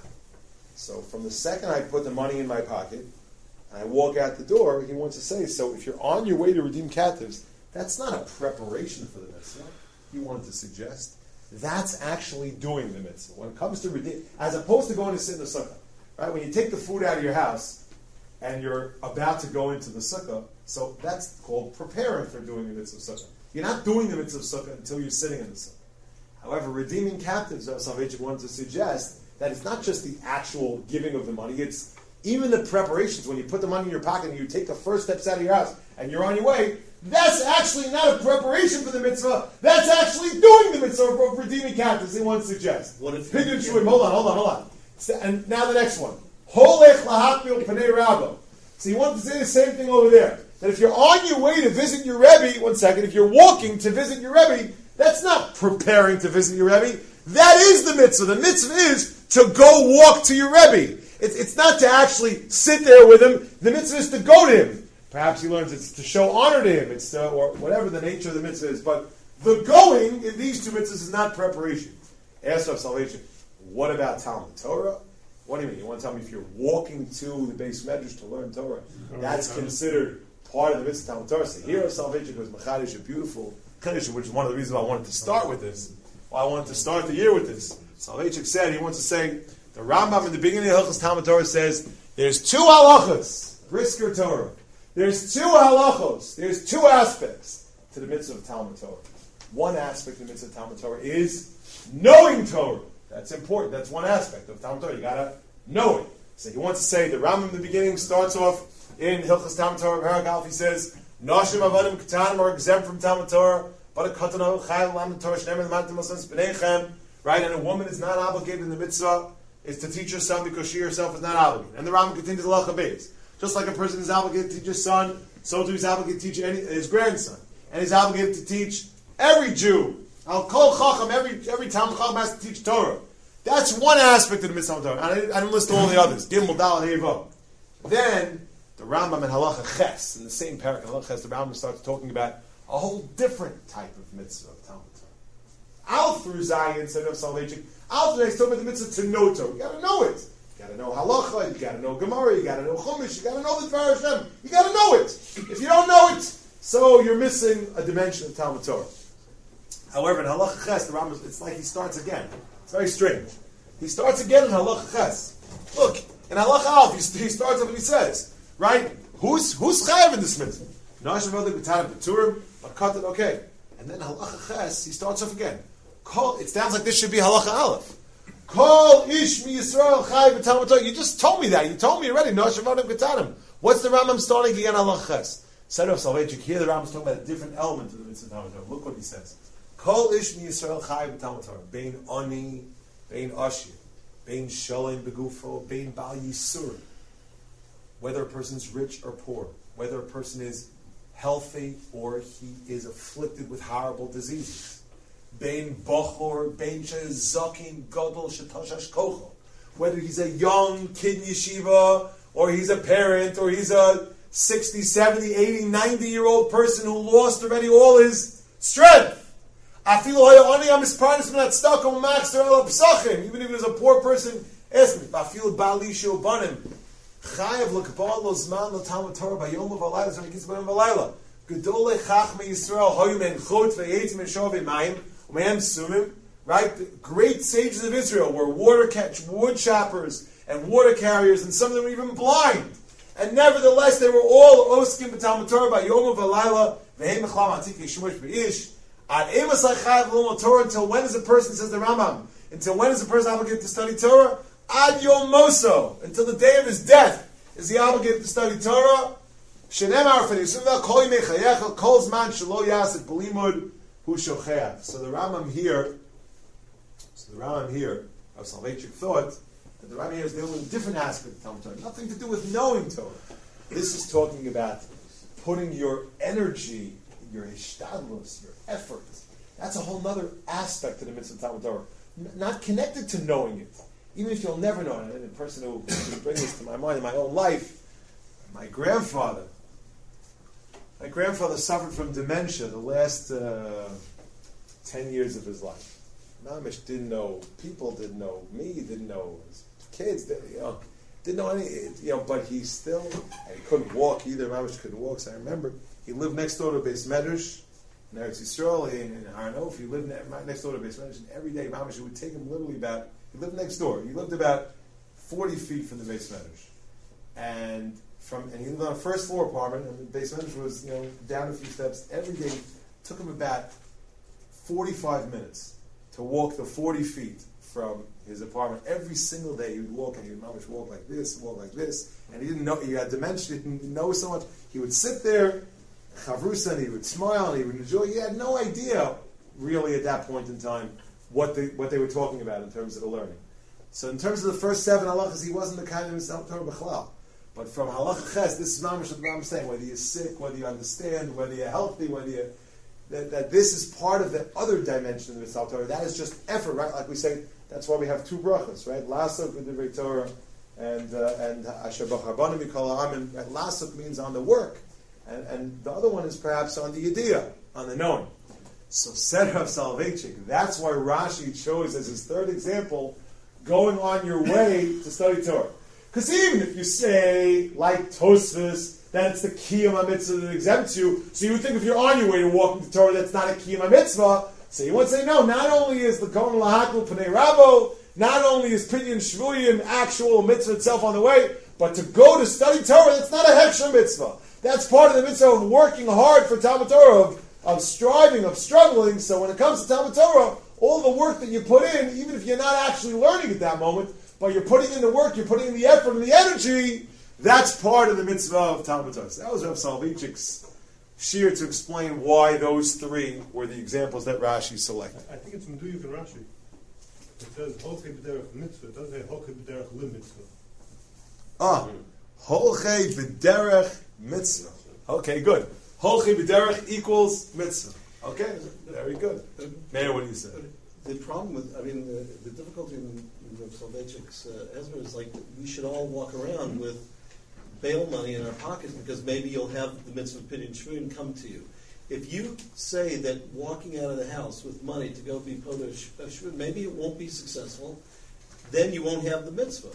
so from the second I put the money in my pocket, and I walk out the door, he wants to say, so if you're on your way to redeem captives, that's not a preparation for the mitzvah. He wanted to suggest that's actually doing the mitzvah. When it comes to redeem, as opposed to going to sit in the sukkah, right? When you take the food out of your house and you're about to go into the sukkah, so that's called preparing for doing the mitzvah sukkah. You're not doing the mitzvah sukkah until you're sitting in the sukkah. However, redeeming captives, Soloveitchik wanted to suggest that it's not just the actual giving of the money, it's even the preparations. When you put the money in your pocket and you take the first steps out of your house and you're on your way, that's actually not a preparation for the mitzvah, that's actually doing the mitzvah of redeeming captives, he wants to suggest. What if Pidyon Shuim, hold on, hold on, hold on. And now the next one. Holech lahakbil pnei Rabbo. So you want to say the same thing over there. That if you're on your way to visit your Rebbe, one second, if you're walking to visit your Rebbe, that's not preparing to visit your Rebbe. That is the mitzvah. The mitzvah is to go walk to your Rebbe. It's, it's not to actually sit there with him. The mitzvah is to go to him. Perhaps he learns it's to show honor to him, it's to, or whatever the nature of the mitzvah is. But the going in these two mitzvahs is not preparation. Ask of salvation. What about Talmud Torah? What do you mean? You want to tell me if you're walking to the Beis Medrash to learn Torah, that's considered part of the mitzvah Talmud Torah? So here of salvation was Machadish, a beautiful Chiddush, which is one of the reasons why I wanted to start with this. Why I wanted to start the year with this. Soloveitchik said he wants to say the Rambam in the beginning of Hilchos Talmud Torah says there's two halachos, Brisker Torah. There's two halachos. There's two aspects to the mitzvah of Talmud Torah. One aspect of the mitzvah of Talmud Torah is knowing Torah. That's important. That's one aspect of Talmud Torah. You gotta know it. So he wants to say the Rambam in the beginning starts off in Hilchos Talmud Torah. Paragraph he says Nashim avadim ketanim are exempt from Talmud Torah, but a katan chayil Talmud Torah shneimah l'mantim l'sons b'neichem. Right, and a woman is not obligated in the mitzvah is to teach her son because she herself is not obligated. And the Rambam continues the halacha beis. Just like a person is obligated to teach his son, so too he's obligated to teach any, his grandson. And he's obligated to teach every Jew. Al kol chacham, every every Talmud chacham has to teach Torah. That's one aspect of the mitzvah of Torah. And I didn't, I didn't list all the others. Gimel, Dal, Hevo. Then, the Rambam in Halacha Ches, in the same paragraph, Halacha Ches, the Rambam starts talking about a whole different type of mitzvah of Talmud Torah. Al through Zion, instead of Soloveitchik, Al through, he's talking about the mitzvah to know Torah. You gotta know it. You gotta know halacha, you gotta know Gemara, you gotta know Chumash, you gotta know the Dvar Hashem. You gotta know it. If you don't know it, so you're missing a dimension of Talmud Torah. However, in Halacha Ches, the Rambam, it's like he starts again. It's very strange. He starts again in Halacha Ches. Look, in Halacha Aleph, he, he starts up and he says, right, who's who's chayav in this mitzvah? Nashim v'odik b'tanam b'turim, b'katan, okay. And then Halacha Ches, he starts off again. Kol, it sounds like this should be Halacha Aleph. Kol ish mi Yisrael chayav b'talmud Torah. You just told me that. You told me already. Nashim v'odik b'tanam. What's the Rambam starting again Halacha Ches? Said of Soloveitchik, here the Rambam's talking about a different element of the mitzvah Talmud Torah. Look what he says. Kol ish mi Yisrael chayav b'talmud Torah. Bein oni, bein ashir, bein shalom begufo, bein bal yisur. Whether a person's rich or poor, whether a person is healthy or he is afflicted with horrible diseases. Bein bochor, bein shezakin gadol shetoshash kocho. Whether he's a young kid in yeshiva, or he's a parent, or he's a sixty, seventy, eighty, ninety year old person who lost already all his strength. Even if he was a poor person, ask me. Chayav l'kabal lo zman lo Talmud Torah bayom v'alayla zon yikitz b'yom v'alayla. Gedolei chachmei Yisrael hoyu men chot ve'yetzim and shovei mayim u'mehem sumim. Right, the great sages of Israel were water catch, wood choppers and water carriers, and some of them were even blind. And nevertheless, they were all oskim b'Talmud Torah by Yom V'Layla v'Hei Mechlam Atik Yishmush B'ish. Ad Emas Lachayv L'Lomod Torah. Until when is a person, says the Rambam, until when is a person obligated to study Torah? Ad Yom Moso. Until the day of his death is he obligated to study Torah. Shenemar Fenisuva Kol Yimei Chayecha Kol Zman Shelo Yasik B'Limud Hu Shocheav. So the Rambam here, so the Rambam here of Soloveitchik thought that the Rambam here is dealing with a different aspect of Talmud Torah, nothing to do with knowing Torah. This is talking about putting your energy, your hishtadlus, your effort. That's a whole other aspect of the mitzvah of Talmud Torah. N- not connected to knowing it. Even if you'll never know it. And a person who can bring this to my mind in my own life, my grandfather, my grandfather suffered from dementia the last uh, ten years of his life. Mamish didn't know people, didn't know me, didn't know his kids, didn't, you know, didn't know any, you know, but he still, and he couldn't walk either. Mamish couldn't walk, so I remember he lived next door to Beis Medrash in Eretz Yisrael, in, in Har Nof. He lived ne- next door to Beis Medrash, and every day Mamish, it would take him literally about, he lived next door, he lived about forty feet from the Beis Medrash. And from, and he lived on a first floor apartment, and the Beis Medrash was, you know, down a few steps. Every day took him about forty-five minutes to walk the forty feet from his apartment. Every single day he would walk, and he would mamish walk like this, walk like this, and he didn't know, he had dementia, he didn't know so much. He would sit there, chavrusa, and he would smile, and he would enjoy. He had no idea, really, at that point in time, what they, what they were talking about in terms of the learning. So in terms of the first seven halachas, he wasn't the kind of Mishnah Torah b'chlal. But from halacha ches, this is mamish what I'm saying, whether you're sick, whether you understand, whether you're healthy, whether you That, that this is part of the other dimension of the Mitzvah Torah. That is just effort, right? Like we say, that's why we have two brachas, right? Lasuk v'divrei Torah and uh, and Asher b'charbanim mikol ha'amim. Right? Lasuk means on the work, and and the other one is perhaps on the yediyah, on the knowing. So said Rav Soloveitchik, that's why Rashi chose as his third example, going on your way to study Torah. Because even if you say, like Tosfos, then it's the kiyum mitzvah that exempts you. So you would think if you're on your way to walking to Torah, that's not a kiyum mitzvah. So you would say, no, not only is the Kohen Lahaklu Pnei Rabo, not only is Pinyin Shvuyim actual mitzvah itself on the way, but to go to study Torah, that's not a hechsher mitzvah. That's part of the mitzvah of working hard for Talmud Torah, of, of striving, of struggling. So when it comes to Talmud Torah, all the work that you put in, even if you're not actually learning at that moment, but you're putting in the work, you're putting in the effort and the energy, that's part of the mitzvah of Talmud Torah. So that was Rav Soloveitchik's sheer to explain why those three were the examples that Rashi selected. I think it's Meduyuk in Rashi. It says Holchei b'derech mitzvah. It doesn't say Holchei b'derech li mitzvah. Ah, Holchei b'derech mitzvah. Okay, good. Holchei b'derech equals mitzvah. Okay, very good. Mayor, what do you say? The problem with, I mean, the, the difficulty in, in Rav Soloveitchik's uh, Ezra is like we should all walk around with bail money in our pockets because maybe you'll have the mitzvah of Pidyon Shvuyim come to you. If you say that walking out of the house with money to go be Poda Shvuyim, maybe it won't be successful, then you won't have the mitzvah.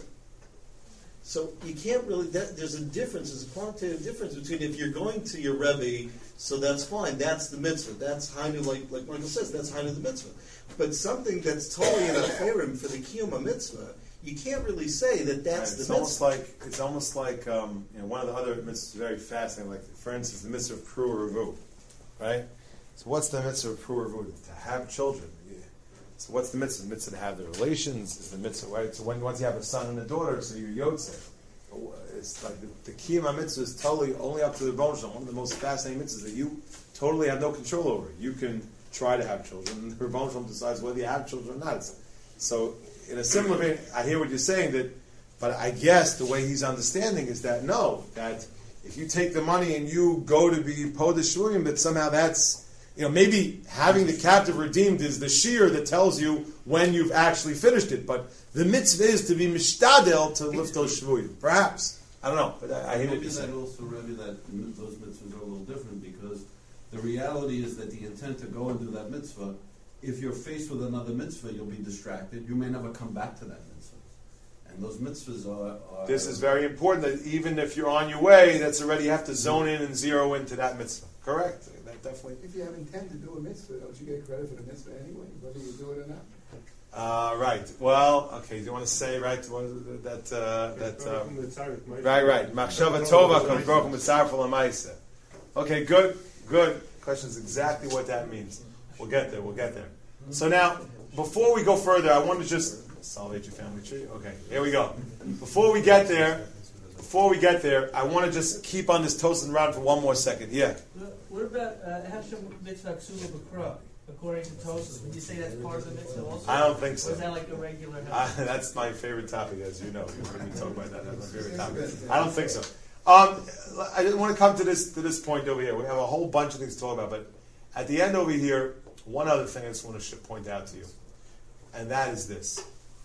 So you can't really, that, there's a difference, there's a quantitative difference between if you're going to your Rebbe, so that's fine, that's the mitzvah, that's Hainu, like, like Michael says, that's Hainu the mitzvah. But something that's totally in a ferim for the Kiyum mitzvah, you can't really say that that's right, the it's mitzvah. Almost like, it's almost like um, you know, one of the other mitzvahs is very fascinating, like for instance the mitzvah of Pru Revu, right? So what's the mitzvah of Pru Revu? To have children. Yeah. So what's the mitzvah? The mitzvah to have the relations is the mitzvah, right? So when once you have a son and a daughter, so you're Yotze. It's like the, the Kiyum mitzvah is totally only up to the Rebbeinu Shalom, one of the most fascinating mitzvahs that you totally have no control over. You can try to have children, and the Rebbeinu Shalom decides whether you have children or not. So in a similar vein, I hear what you're saying, that, but I guess the way he's understanding is that no, that if you take the money and you go to be Poda Shvuyim, that somehow that's, you know, maybe having the captive redeemed is the shear that tells you when you've actually finished it, but the mitzvah is to be mishtadel to lift those Shvuyim. Perhaps. I don't know, but I, I hear what Maybe you're that saying. also, Rebbe, that those mitzvahs are a little different because the reality is that the intent to go and do that mitzvah, if you're faced with another mitzvah, you'll be distracted. You may never come back to that mitzvah. And those mitzvahs are... are This is very important, that even if you're on your way, that's already, you have to zone in and zero into that mitzvah. Correct. That definitely. If you have intent to do a mitzvah, don't you get credit for the mitzvah anyway, whether you do it or not? Uh, right. Well, okay. Do you want to say right what is it, that uh, that uh, From the Tzarek, my- right? Right. Machshava tova comes broken with tzar for lamaisa. Okay. Good. Good. Question is exactly what that means. We'll get there. We'll get there. So now, before we go further, I want to just salvage your family tree. Okay. Here we go. Before we get there, before we get there, I want to just keep on this toast and round for one more second. Yeah. What about uh, Hashem mitzvah ksula b'kra? According to Tosfos, would you say that's part of the mitzvah also? I don't think so. Or is that like a regular? Uh, that's my favorite topic, as you know. You've heard me talk about that. That's my favorite topic. I don't think so. Um, I didn't want to come to this to this point over here. We have a whole bunch of things to talk about, but at the end over here, one other thing I just want to point out to you, and that is this: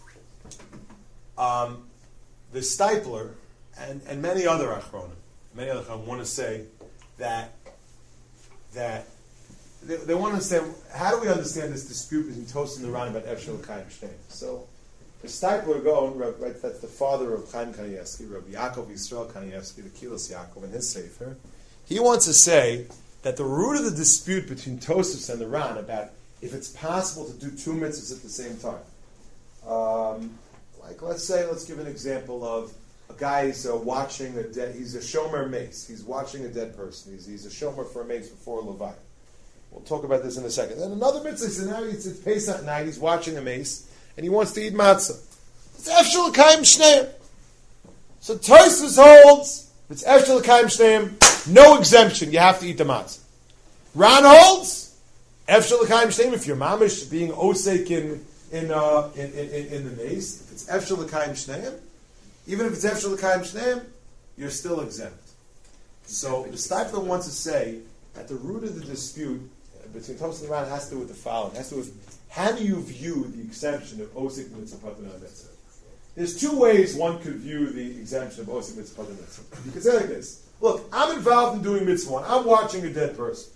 um, the Steipler and, and many other achronim, many other achronim want to say that that. They, they want to understand, how do we understand this dispute between Tosfos and the Ran about Efshel Chaim Shtein? So, the Steipler Gaon, right, that's the father of Chaim Kanievsky, Rabbi Yaakov Yisrael Kanievsky, the Kilos Yaakov, in his Sefer. He wants to say that the root of the dispute between Tosfos and the Ran about if it's possible to do two mitzvahs at the same time. Um, like, let's say, let's give an example of a guy is uh, watching a dead, he's a shomer mace, he's watching a dead person, he's, he's a shomer for a mace before a Levite. We'll talk about this in a second. Then another mitzvah, so now it's, it's Pesach night, he's watching a mace, and he wants to eat matzah. It's Efshel L'Kayim Shneim. So Tosfos holds, if it's Efshel L'Kayim Shneim, no exemption, you have to eat the matzah. Ran holds, Efshel L'Kayim Shneim, if you're mamish being osek in, in, uh, in, in, in the mace, if it's Efshel L'Kayim Shneim, even if it's Efshel L'Kayim Shneim, you're still exempt. So the Steipler wants to say that the root of the dispute between Tosfos and the Ran has to do with the following. It has to do with how do you view the exemption of Osik Mitzvah Patan Mitzvah? There's two ways one could view the exemption of Osik Mitzvah Patan Mitzvah. You could say like this. Look, I'm involved in doing Mitzvah one. I'm watching a dead person.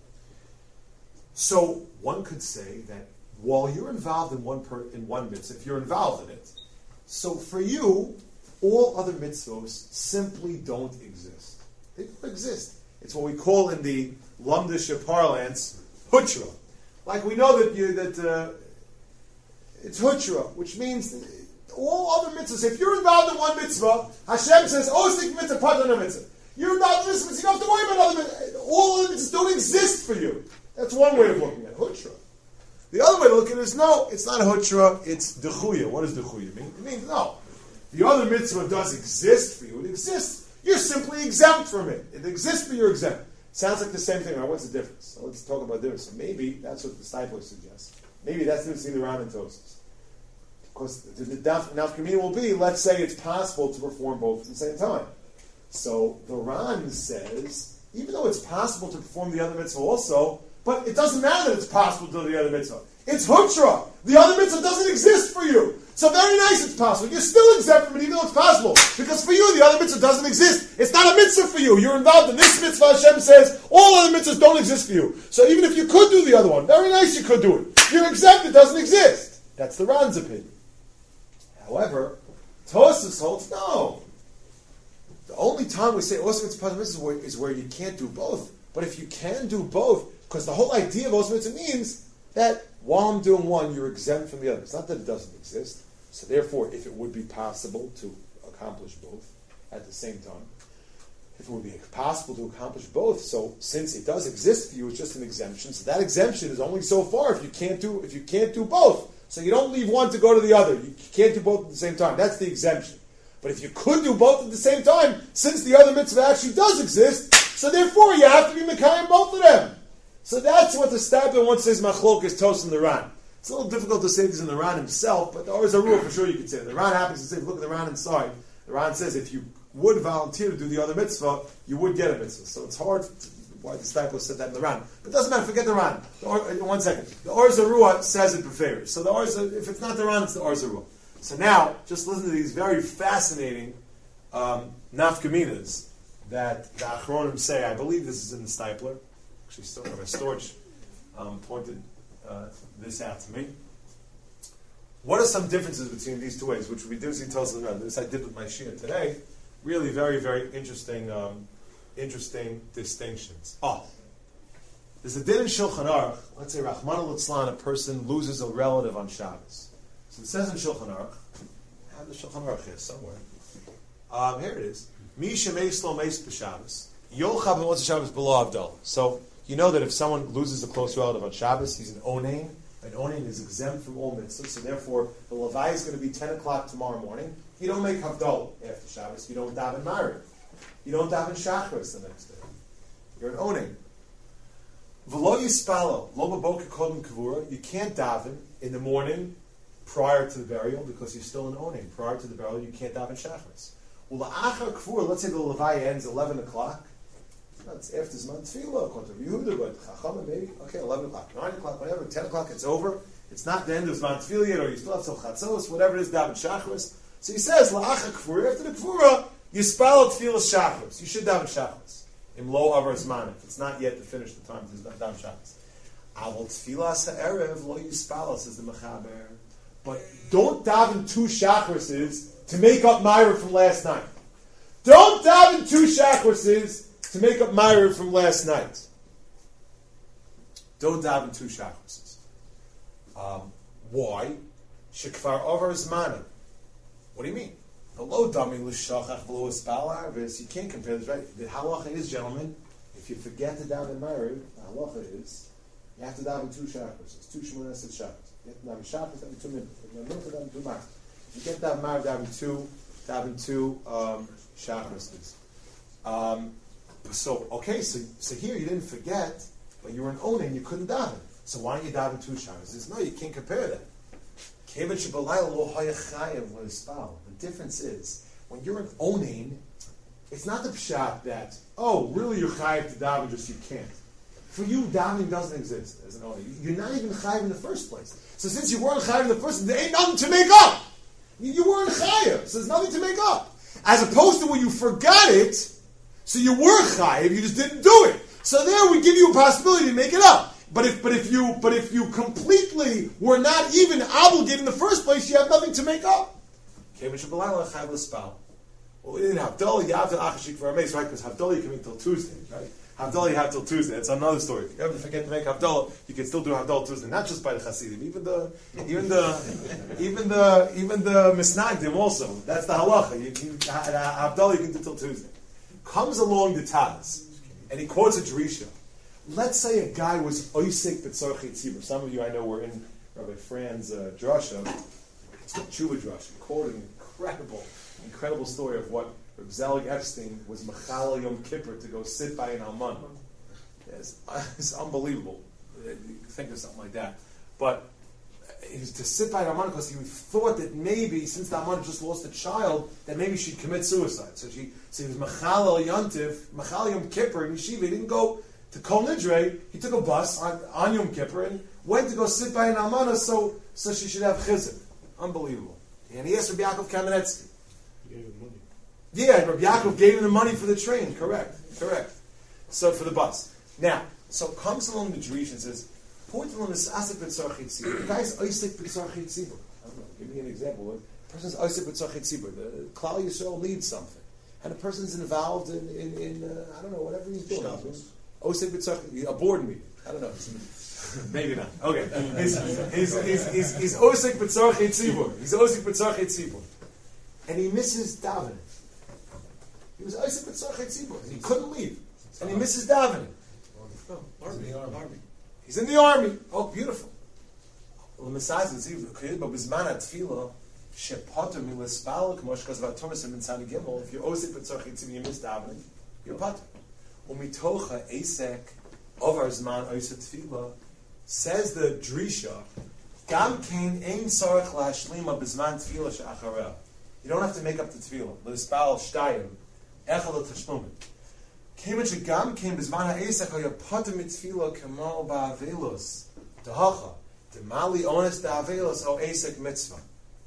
So one could say that while you're involved in one per, in one mitzvah, if you're involved in it, so for you, all other mitzvahs simply don't exist. They don't exist. It's what we call in the Lumdisha parlance, hutra. Like we know that you, that uh, it's hutra, which means all other mitzvahs. If you're involved in one mitzvah, Hashem says, "Osik mitzvah, partner mitzvah." You're involved in this mitzvah. You don't have to worry about other mitzvahs. All other mitzvahs don't exist for you. That's one way of looking at it, hutra. The other way to look at it is no, it's not hutra. It's dechuya. What does dechuya mean? It means no. The other mitzvah does exist for you. It exists. You're simply exempt from it. It exists, but you're exempt. Sounds like the same thing. Right? What's the difference? So let's talk about the difference. So maybe that's what the Steipler suggests. Maybe that's the difference between the Ran and Tosfos. Because the, the nafkamina will be, let's say it's possible to perform both at the same time. So the Ran says, even though it's possible to perform the other mitzvah also, but it doesn't matter that it's possible to do the other mitzvah. It's hutra. The other mitzvah doesn't exist for you. So very nice it's possible. You're still exempt from it even though it's possible. Because for you, the other mitzvah doesn't exist. It's not a mitzvah for you. You're involved in this mitzvah. Hashem says, all other mitzvahs don't exist for you. So even if you could do the other one, very nice you could do it. You're exempt. It doesn't exist. That's the Ran's opinion. However, Tosfos holds, no. The only time we say Osik Mitzvah is where, is where you can't do both. But if you can do both, because the whole idea of Osik Mitzvah means that while I'm doing one, you're exempt from the other. It's not that it doesn't exist. So therefore, if it would be possible to accomplish both at the same time, if it would be possible to accomplish both, so since it does exist for you, it's just an exemption. So that exemption is only so far if you can't do if you can't do both. So you don't leave one to go to the other. You can't do both at the same time. That's the exemption. But if you could do both at the same time, since the other mitzvah actually does exist, so therefore you have to be mekayim both of them. So that's what the Steipler wants to say is machlok is Tosfos and the Ran. It's a little difficult to say this in the Ran himself, but there is a rule for sure you could say. The Ran happens to say, look at the Ran inside. The Ran says if you would volunteer to do the other mitzvah, you would get a mitzvah. So it's hard to, why the Steipler said that in the Ran. But it doesn't matter, forget the Ran. The or, one second. The Or Zarua says it prefers. So the Or, if it's not the Ran, it's the Or Zarua. So now, just listen to these very fascinating um, nafkaminas that the Achronim say. I believe this is in the Steipler. Actually, still Rabbi Storch um, pointed uh, this out to me. What are some differences between these two ways, which we do see Tosfos and Ran? This I did with my shia today. Really, very, very interesting, um, interesting distinctions. Oh, there's a din in Shulchan Aruch. Let's say Rachmana litzlan, a person loses a relative on Shabbos. So it says in Shulchan Aruch, I have the Shulchan Aruch here somewhere. Um, here it is. Misha Meislo Meis B'Shabbos. Yolchab and what's the Shabbos below Avdol. So you know that if someone loses a close relative on Shabbos, he's an onain. An onain is exempt from all mitzvahs, so therefore the Levi is going to be ten o'clock tomorrow morning. You don't make Havdalah after Shabbos. You don't daven Ma'ariv. You don't daven Shachris the next day. You're an onain. V'lo yispalo lo b'boker kodem kavura. You can't daven in the morning prior to the burial because you're still an onain. Prior to the burial, you can't daven Shachris. Well, la'achar kavura. Let's say the Levi ends eleven o'clock. That's after Zman Tefillah, according to Yehuda, but Chacham, maybe, okay, eleven o'clock, nine o'clock, whatever, ten o'clock, it's over. It's not the end of Zman Tefillah yet, or you still have some Chatzos, whatever it is, daven Shachris. So he says, La'acha Kfura, after the Kfura, Yispal Tefillah Shachris. You should daven Shachris. Im lo avar Zman, if it's not yet to finish the time to daven Shachris. Aval Tefillah Sa'erev, lo Yispal, says the Mechaber. But don't daven two Shachrises to make up Myra from last night. Don't daven two Shachrises to make up Ma'ariv from last night. Don't daven two Shachrises. Um, why? Shekfar over Zmana. What do you mean? Hello, Dami l'shachach v'lo espal arvis. You can't compare this, right? The halacha is, gentlemen, if you forget to daven Ma'ariv, the halacha is you have to daven two Shachrises, two Shmoneset Shachris. You have to daven Shachris, daven two minutes. If you daven two Ma'ariv. If you get daven Ma'ariv, daven two, daven two um, Shachrises. Um, So, okay, so so here you didn't forget, but you were an onain, you couldn't daven. So why don't you daven two Shabbos? No, you can't compare that. The difference is, when you're an onain, it's not the pshat that, oh, really you're chayiv to daven, just you can't. For you, davening doesn't exist as an onain. You're not even chayiv in the first place. So since you weren't chayiv in the first place, there ain't nothing to make up. You weren't chayiv, so there's nothing to make up. As opposed to when you forgot it, so you were chayiv, you just didn't do it. So there we give you a possibility to make it up. But if but if you but if you completely were not even obligated in the first place, you have nothing to make up. Well, we didn't have Havdalah, you have to achashik for Ames, right? Because Havdalah you can make till Tuesday, right? Havdalah you have till Tuesday. It's another story. If you ever forget to make Havdalah, you can still do Havdalah Tuesday. Not just by the Hasidim, even the even the even the even the Misnagdim also. That's the halacha. You can Havdalah you can do till Tuesday. Comes along the Taz, and he quotes a Jerisha. Let's say a guy was oisik b'tzorchei tzibur. Some of you I know were in Rabbi Fran's uh, drasha, Tshuva drasha. He quoted an incredible, incredible story of what Reb Zelig Epstein was machal Yom Kippur to go sit by an alman. It's, it's unbelievable. You think of something like that, but he was to sit by an alman because he thought that maybe since the alman just lost a child, that maybe she'd commit suicide. So she, so he was machal Yontiv, machal Yom Kippur in yeshiva. He didn't go to Kol Nidre. He took a bus on, on Yom Kippur and went to go sit by an almana so so she should have chizuk. Unbelievable. And he asked Rabbi Yaakov Kamenetsky. He gave him money. Yeah, Rabbi Yaakov gave him the money for the train. Correct, correct. So for the bus. Now, so comes along the Jewish and says, "Point along this asik b'tzarchei tzibur." The guy's asik b'tzarchei tzibur. I don't know. Give me an example. The person's asik b'tzarchei tzibur. The Klal Yisrael needs something, and the person's involved in in, in uh, I don't know whatever he's doing. Asik b'tzarchei, a board meeting. I don't know. Maybe not. Okay. He's he's he's he's he's osik b'tzarchei tzibur. He's osik b'tzarchei tzibur, and he misses davening. He was osik b'tzarchei tzibur, and he couldn't leave, and he misses davening. Oh, army, army. He's in the army. Oh, beautiful. Well, besides the zivur, but bizman atfilo shepoter milispal k'moshkas v'atomis and mitzani gimel. If you're osik b'tzarchei tzibur, you miss davening. You're poter. Umitocha esek over zman osik tefila. Says the Drisha, Gam kein ein sarach la'ashlima b'zman tefila she'achareh. You don't have to make up the tefila. L'espal shtayim echad l'tashlumin. Kemen shegam kein b'zman ha'esek ha'yapotem mitzvila kemo ba'avelos dehacha demali ones da'avelos o esek mitzvah.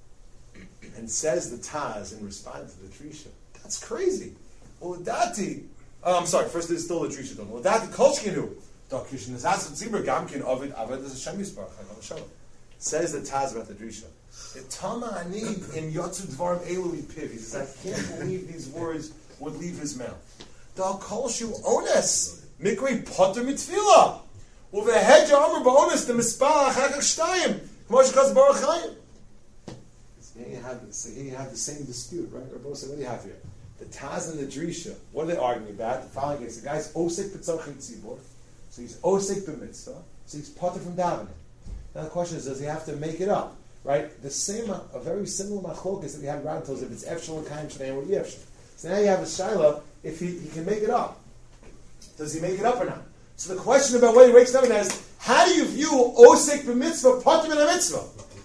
And says the Taz in response to the Drisha, that's crazy. Well, dati. Oh, I'm sorry. First, there's still the Drisha. Well, dati kolshkinu. Says the Taz about the Drisha. He says, I can't believe these words would leave his mouth. have so here you have the same dispute, right? Rabbi said, what do you have here? The Taz and the Drisha. What are they arguing about? The following case: the guy's osik b'tzorchei tzibur, so he's osik b'mitzvah, so he's potter from davening. Now the question is, does he have to make it up? Right? The same, a very similar machlokas that we had around tells if it's efshel and kaim shnei or yefshel. So now you have a shaila if he, he can make it up. Does he make it up or not? So the question about when he wakes up and asks, how do you view osik b'mitzvah, potter min mitzvah?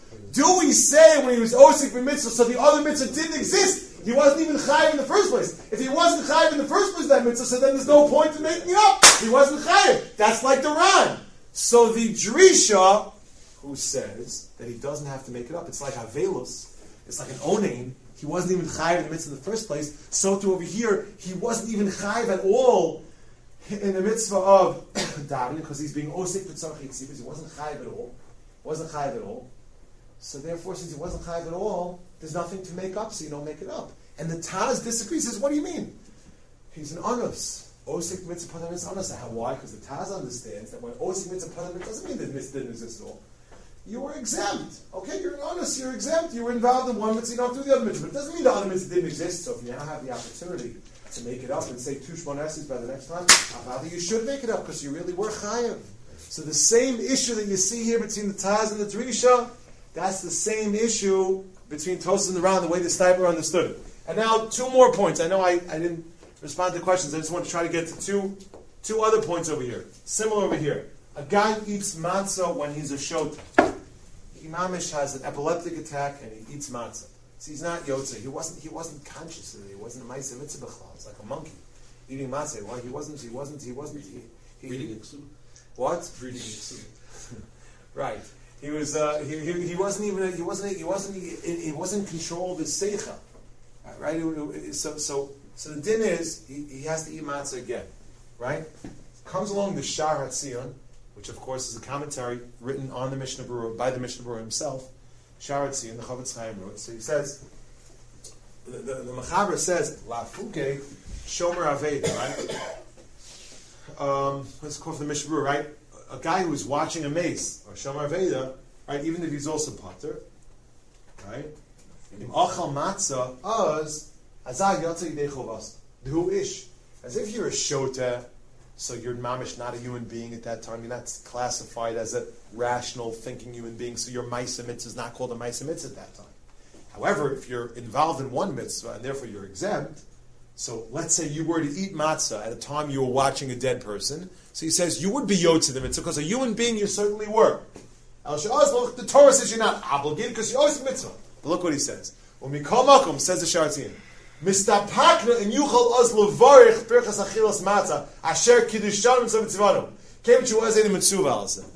Do we say when he was osik b'mitzvah, so the other mitzvah didn't exist? He wasn't even chayiv in the first place. If he wasn't chayiv in the first place, that mitzvah, so then there's no point in making it up. He wasn't chayiv. That's like the Ran. So the Drisha, who says that he doesn't have to make it up, it's like Havelus, it's like an onain. He wasn't even chayiv in the mitzvah in the first place. So to over here, he wasn't even chayiv at all in the mitzvah of davening because he's being osik b'tzorchei tzibur. He wasn't chayiv at all. Wasn't chayiv at all. So therefore, since he wasn't chayiv at all, there's nothing to make up, so you don't make it up. And the Taz disagrees. Says, what do you mean? He's an anus. Osik mitzvah padam is anus. How? Why? Because the Taz understands that when osik mitzvah padam doesn't mean that mitzvah didn't exist at all. You were exempt. Okay, you're an anus. You're exempt. You were involved in one mitzvah. You don't do the other mitzvah. But it doesn't mean the other mitzvah didn't exist. So if you now have the opportunity to make it up and say two shmoneses by the next time, rather you should make it up because you really were chayiv. So the same issue that you see here between the Taz and the Drisha, that's the same issue between Tosfos and the Ran, the way the Steipler understood it. And now, two more points. I know I, I didn't respond to questions. I just want to try to get to two two other points over here. Similar over here. A guy eats matzah when he's a shota. Imamish has an epileptic attack and he eats matzah. So he's not yotze. He wasn't he wasn't conscious of it. He wasn't a ma'aseh mitzvah b'chlal. It's like a monkey eating matzah. Well, he wasn't, he wasn't, he wasn't, he... he Reading Iksu. What? Reading Iksu. Right. He was. Uh, he, he, he wasn't even. He wasn't. He wasn't. He, he wasn't in control of his seicha. Right. So. So. So the din is he, he has to eat matzah again. Right. Comes along the Shar HaTzion, which of course is a commentary written on the Mishnah Berurah by the Mishnah Berurah himself. Shar HaTzion, the Chavetz Chaim wrote. So he says. The, the, the Mechaber says La Fuke Shomer Aveda. Right. Um, let's call for the Mishnah Berurah. Right. A guy who's watching a mace or Shomer Aveda, right? Even if he's also potter, right? Im achal matzah az azag yotze yidei chovas dhu ish. As if you're a shota, so you're mamish not a human being at that time. You're not classified as a rational thinking human being. So your ma'aseh mitzvah is not called a ma'aseh mitzvah at that time. However, if you're involved in one mitzvah and therefore you're exempt, so let's say you were to eat matzah at a time you were watching a dead person. So he says you would be yotze the mitzvah because a human being you certainly were. The Torah says you're not obligated because you're always the mitzvah. But look what he says. When Mikol Makom says the Shar HaTzion, Mistapakna and Yuchal Oz Levarich Birchas Achilas Matzah Asher Kiddushanim Tzavtzivanu Came to us in the mitzvah also.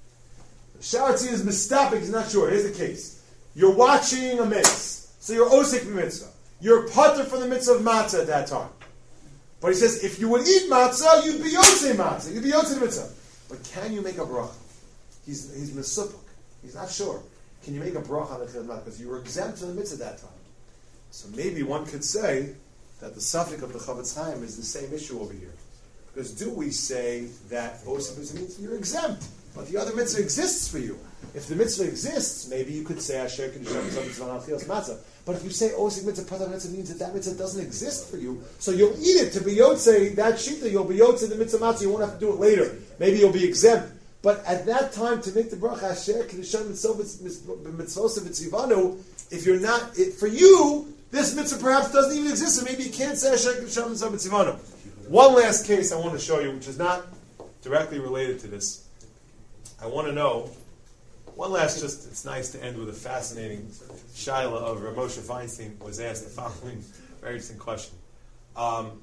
Shar HaTzion is mistapik. He's not sure. Here's the case: you're watching a mace, so you're osik mitzvah. You're potter from the mitzvah of matzah at that time. But he says, if you would eat matzah, you'd be yotzei matzah. You'd be yotzei the mitzvah. But can you make a bracha? He's he's mesupuk. He's not sure. Can you make a bracha on the chilul matzah? Because you were exempt from the mitzvah at that time. So maybe one could say that the suffix of the Chavetz Chaim is the same issue over here. Because do we say that osik mitzvah means you're exempt, but the other mitzvah exists for you? If the mitzvah exists, maybe you could say Asher Kiddushanim Tzavtzivanu Matzah. But if you say osik mitzvah, pater mitzvah means that that mitzvah doesn't exist for you, so you'll eat it to be yotzei that shita. You'll be yotzei the mitzvah matzah. You won't have to do it later. Maybe you'll be exempt. But at that time, to make the bracha Asher Kiddushanim Mitzvos V'Tzivanu, if you're not, it, for you, this mitzvah perhaps doesn't even exist, and maybe you can't say Asher Kiddushanim Mitzvos V'Tzivanu. One last case I want to show you, which is not directly related to this. I want to know. One last, just, it's nice to end with a fascinating shaila of Rav Moshe Feinstein was asked the following very interesting question. Um,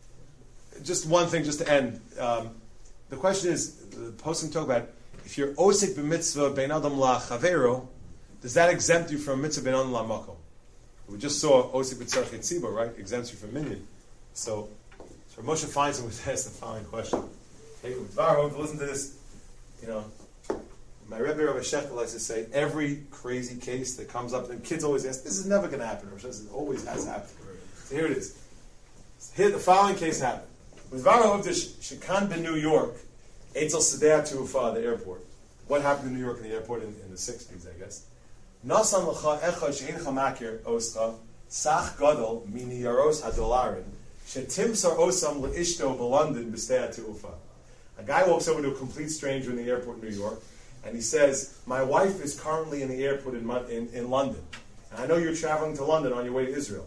just one thing, just to end. Um, the question is, the posting talk about, if you're osik b'mitzvah bein adam la chavero, does that exempt you from mitzvah bein adam la makom? We just saw osik b'tzarchei tzibur, right? Exempts you from minyan. So, so Rav Moshe Feinstein was asked the following question. Hey, Dvarov, listen to this, you know, my Rebbe Rabbi Shechter likes to say, every crazy case that comes up, and kids always ask, this is never going to happen. Or says, it always has happened. So here it is. Here, the following case happened. With Varahov to Shekan in New York, Eitzel Sedea to Ufa, the airport. What happened in New York in the airport in, in the sixties, I guess? Nasan l'cha echad she'incha makir oscha, sach gadol mini yaros hadolarin, shetimsar osam le'ishto b'London b'stei ha'te'ufa. A guy walks over to a complete stranger in the airport in New York, and he says, my wife is currently in the airport in, in, in London. And I know you're traveling to London on your way to Israel.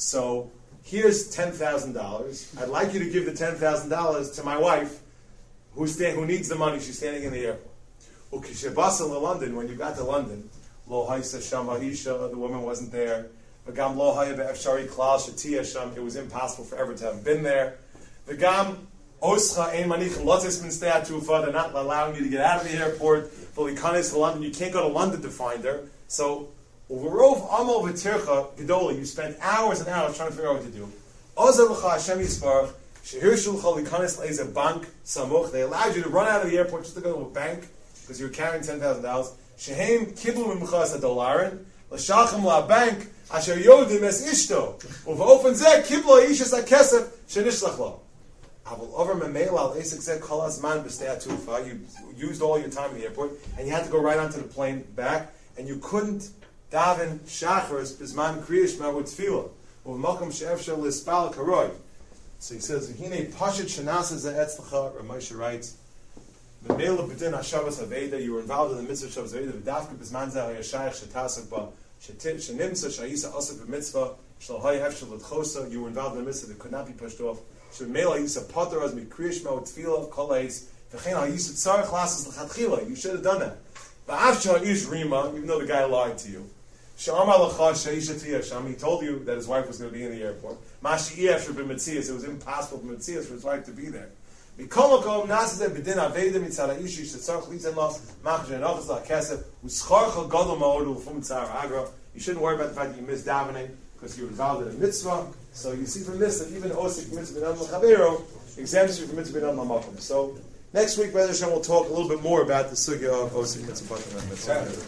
So here's ten thousand dollars. I'd like you to give the ten thousand dollars to my wife, who's sta- who needs the money. She's standing in the airport. Ukishebasa London, when you got to London, lo haisa shama isha, the woman wasn't there. V'gam lo haya be'efshari klal shetiya sham, it was impossible forever to have been there. V'gam oscha ein manichin lotzes min stei ha'tufa, they're not allowing you to get out of the airport. V'likanes to London, you can't go to London to find her. So, uverov amo v'tircha gedola, you spent hours and hours trying to figure out what to do. Ozer l'cha Hashem yisparach, shehirshul l'cha likanes le'eze bank samuch, they allowed you to run out of the airport just to go to a bank, because you were carrying ten thousand dollars. Shehem kiblu mimchas adolarin, l'shachem la'bank, asher yodim es ishto, u'v'ofen zeh kiblu ha'ishas ha'kesef shenishlach lo. Aval over memela al esek zeh kol hazman b'stei ha'tufa, you used all your time in the airport, and you had to go right onto the plane back, and you couldn't daven shachars b'zman kriyish ma'u tefillah, u'v'malkom she'efshel l'spal karoi. So he says, "Hine pashat shenasa zeh etzlacha." Ramosha writes, "The male of bedin hashavas haveda, you were involved in the mitzvah of haveda. V'dafka b'zman zeh hayashayach shetasak ba shenimsa shayisa asik b'mitzvah shlo hayefshel l'tchosa. You were involved in the mitzvah that could not be pushed off. Shemela hayisa pater as mikriyish ma'u tefillah kol ha'is v'chein hayisa tzarich lasas l'chatchila. You should have done that. V'afshah ish rima, even though the guy lied to you. Sh'amar l'cha she'isha tiyasham, he told you that his wife was going to be in the airport. Mashi iyefshel b'metzias, it was impossible for Metzias for his wife to be there. Mikolokom nasazeh b'din aveda mitzad ha'ishi shetzarich litzen lo machsh enachas la'kesef u'scharcha gadol ma'od u'fum tzar agra. You shouldn't worry about the fact that you missed davening because you were involved in a mitzvah. So you see from this that even osik mitzvah b'nam l'chavero exempts you from mitzvah b'nam l'makom. So next week, Brother Hashem, we'll talk a little bit more about the sugya of osik mitzvah b'nam mitzvah.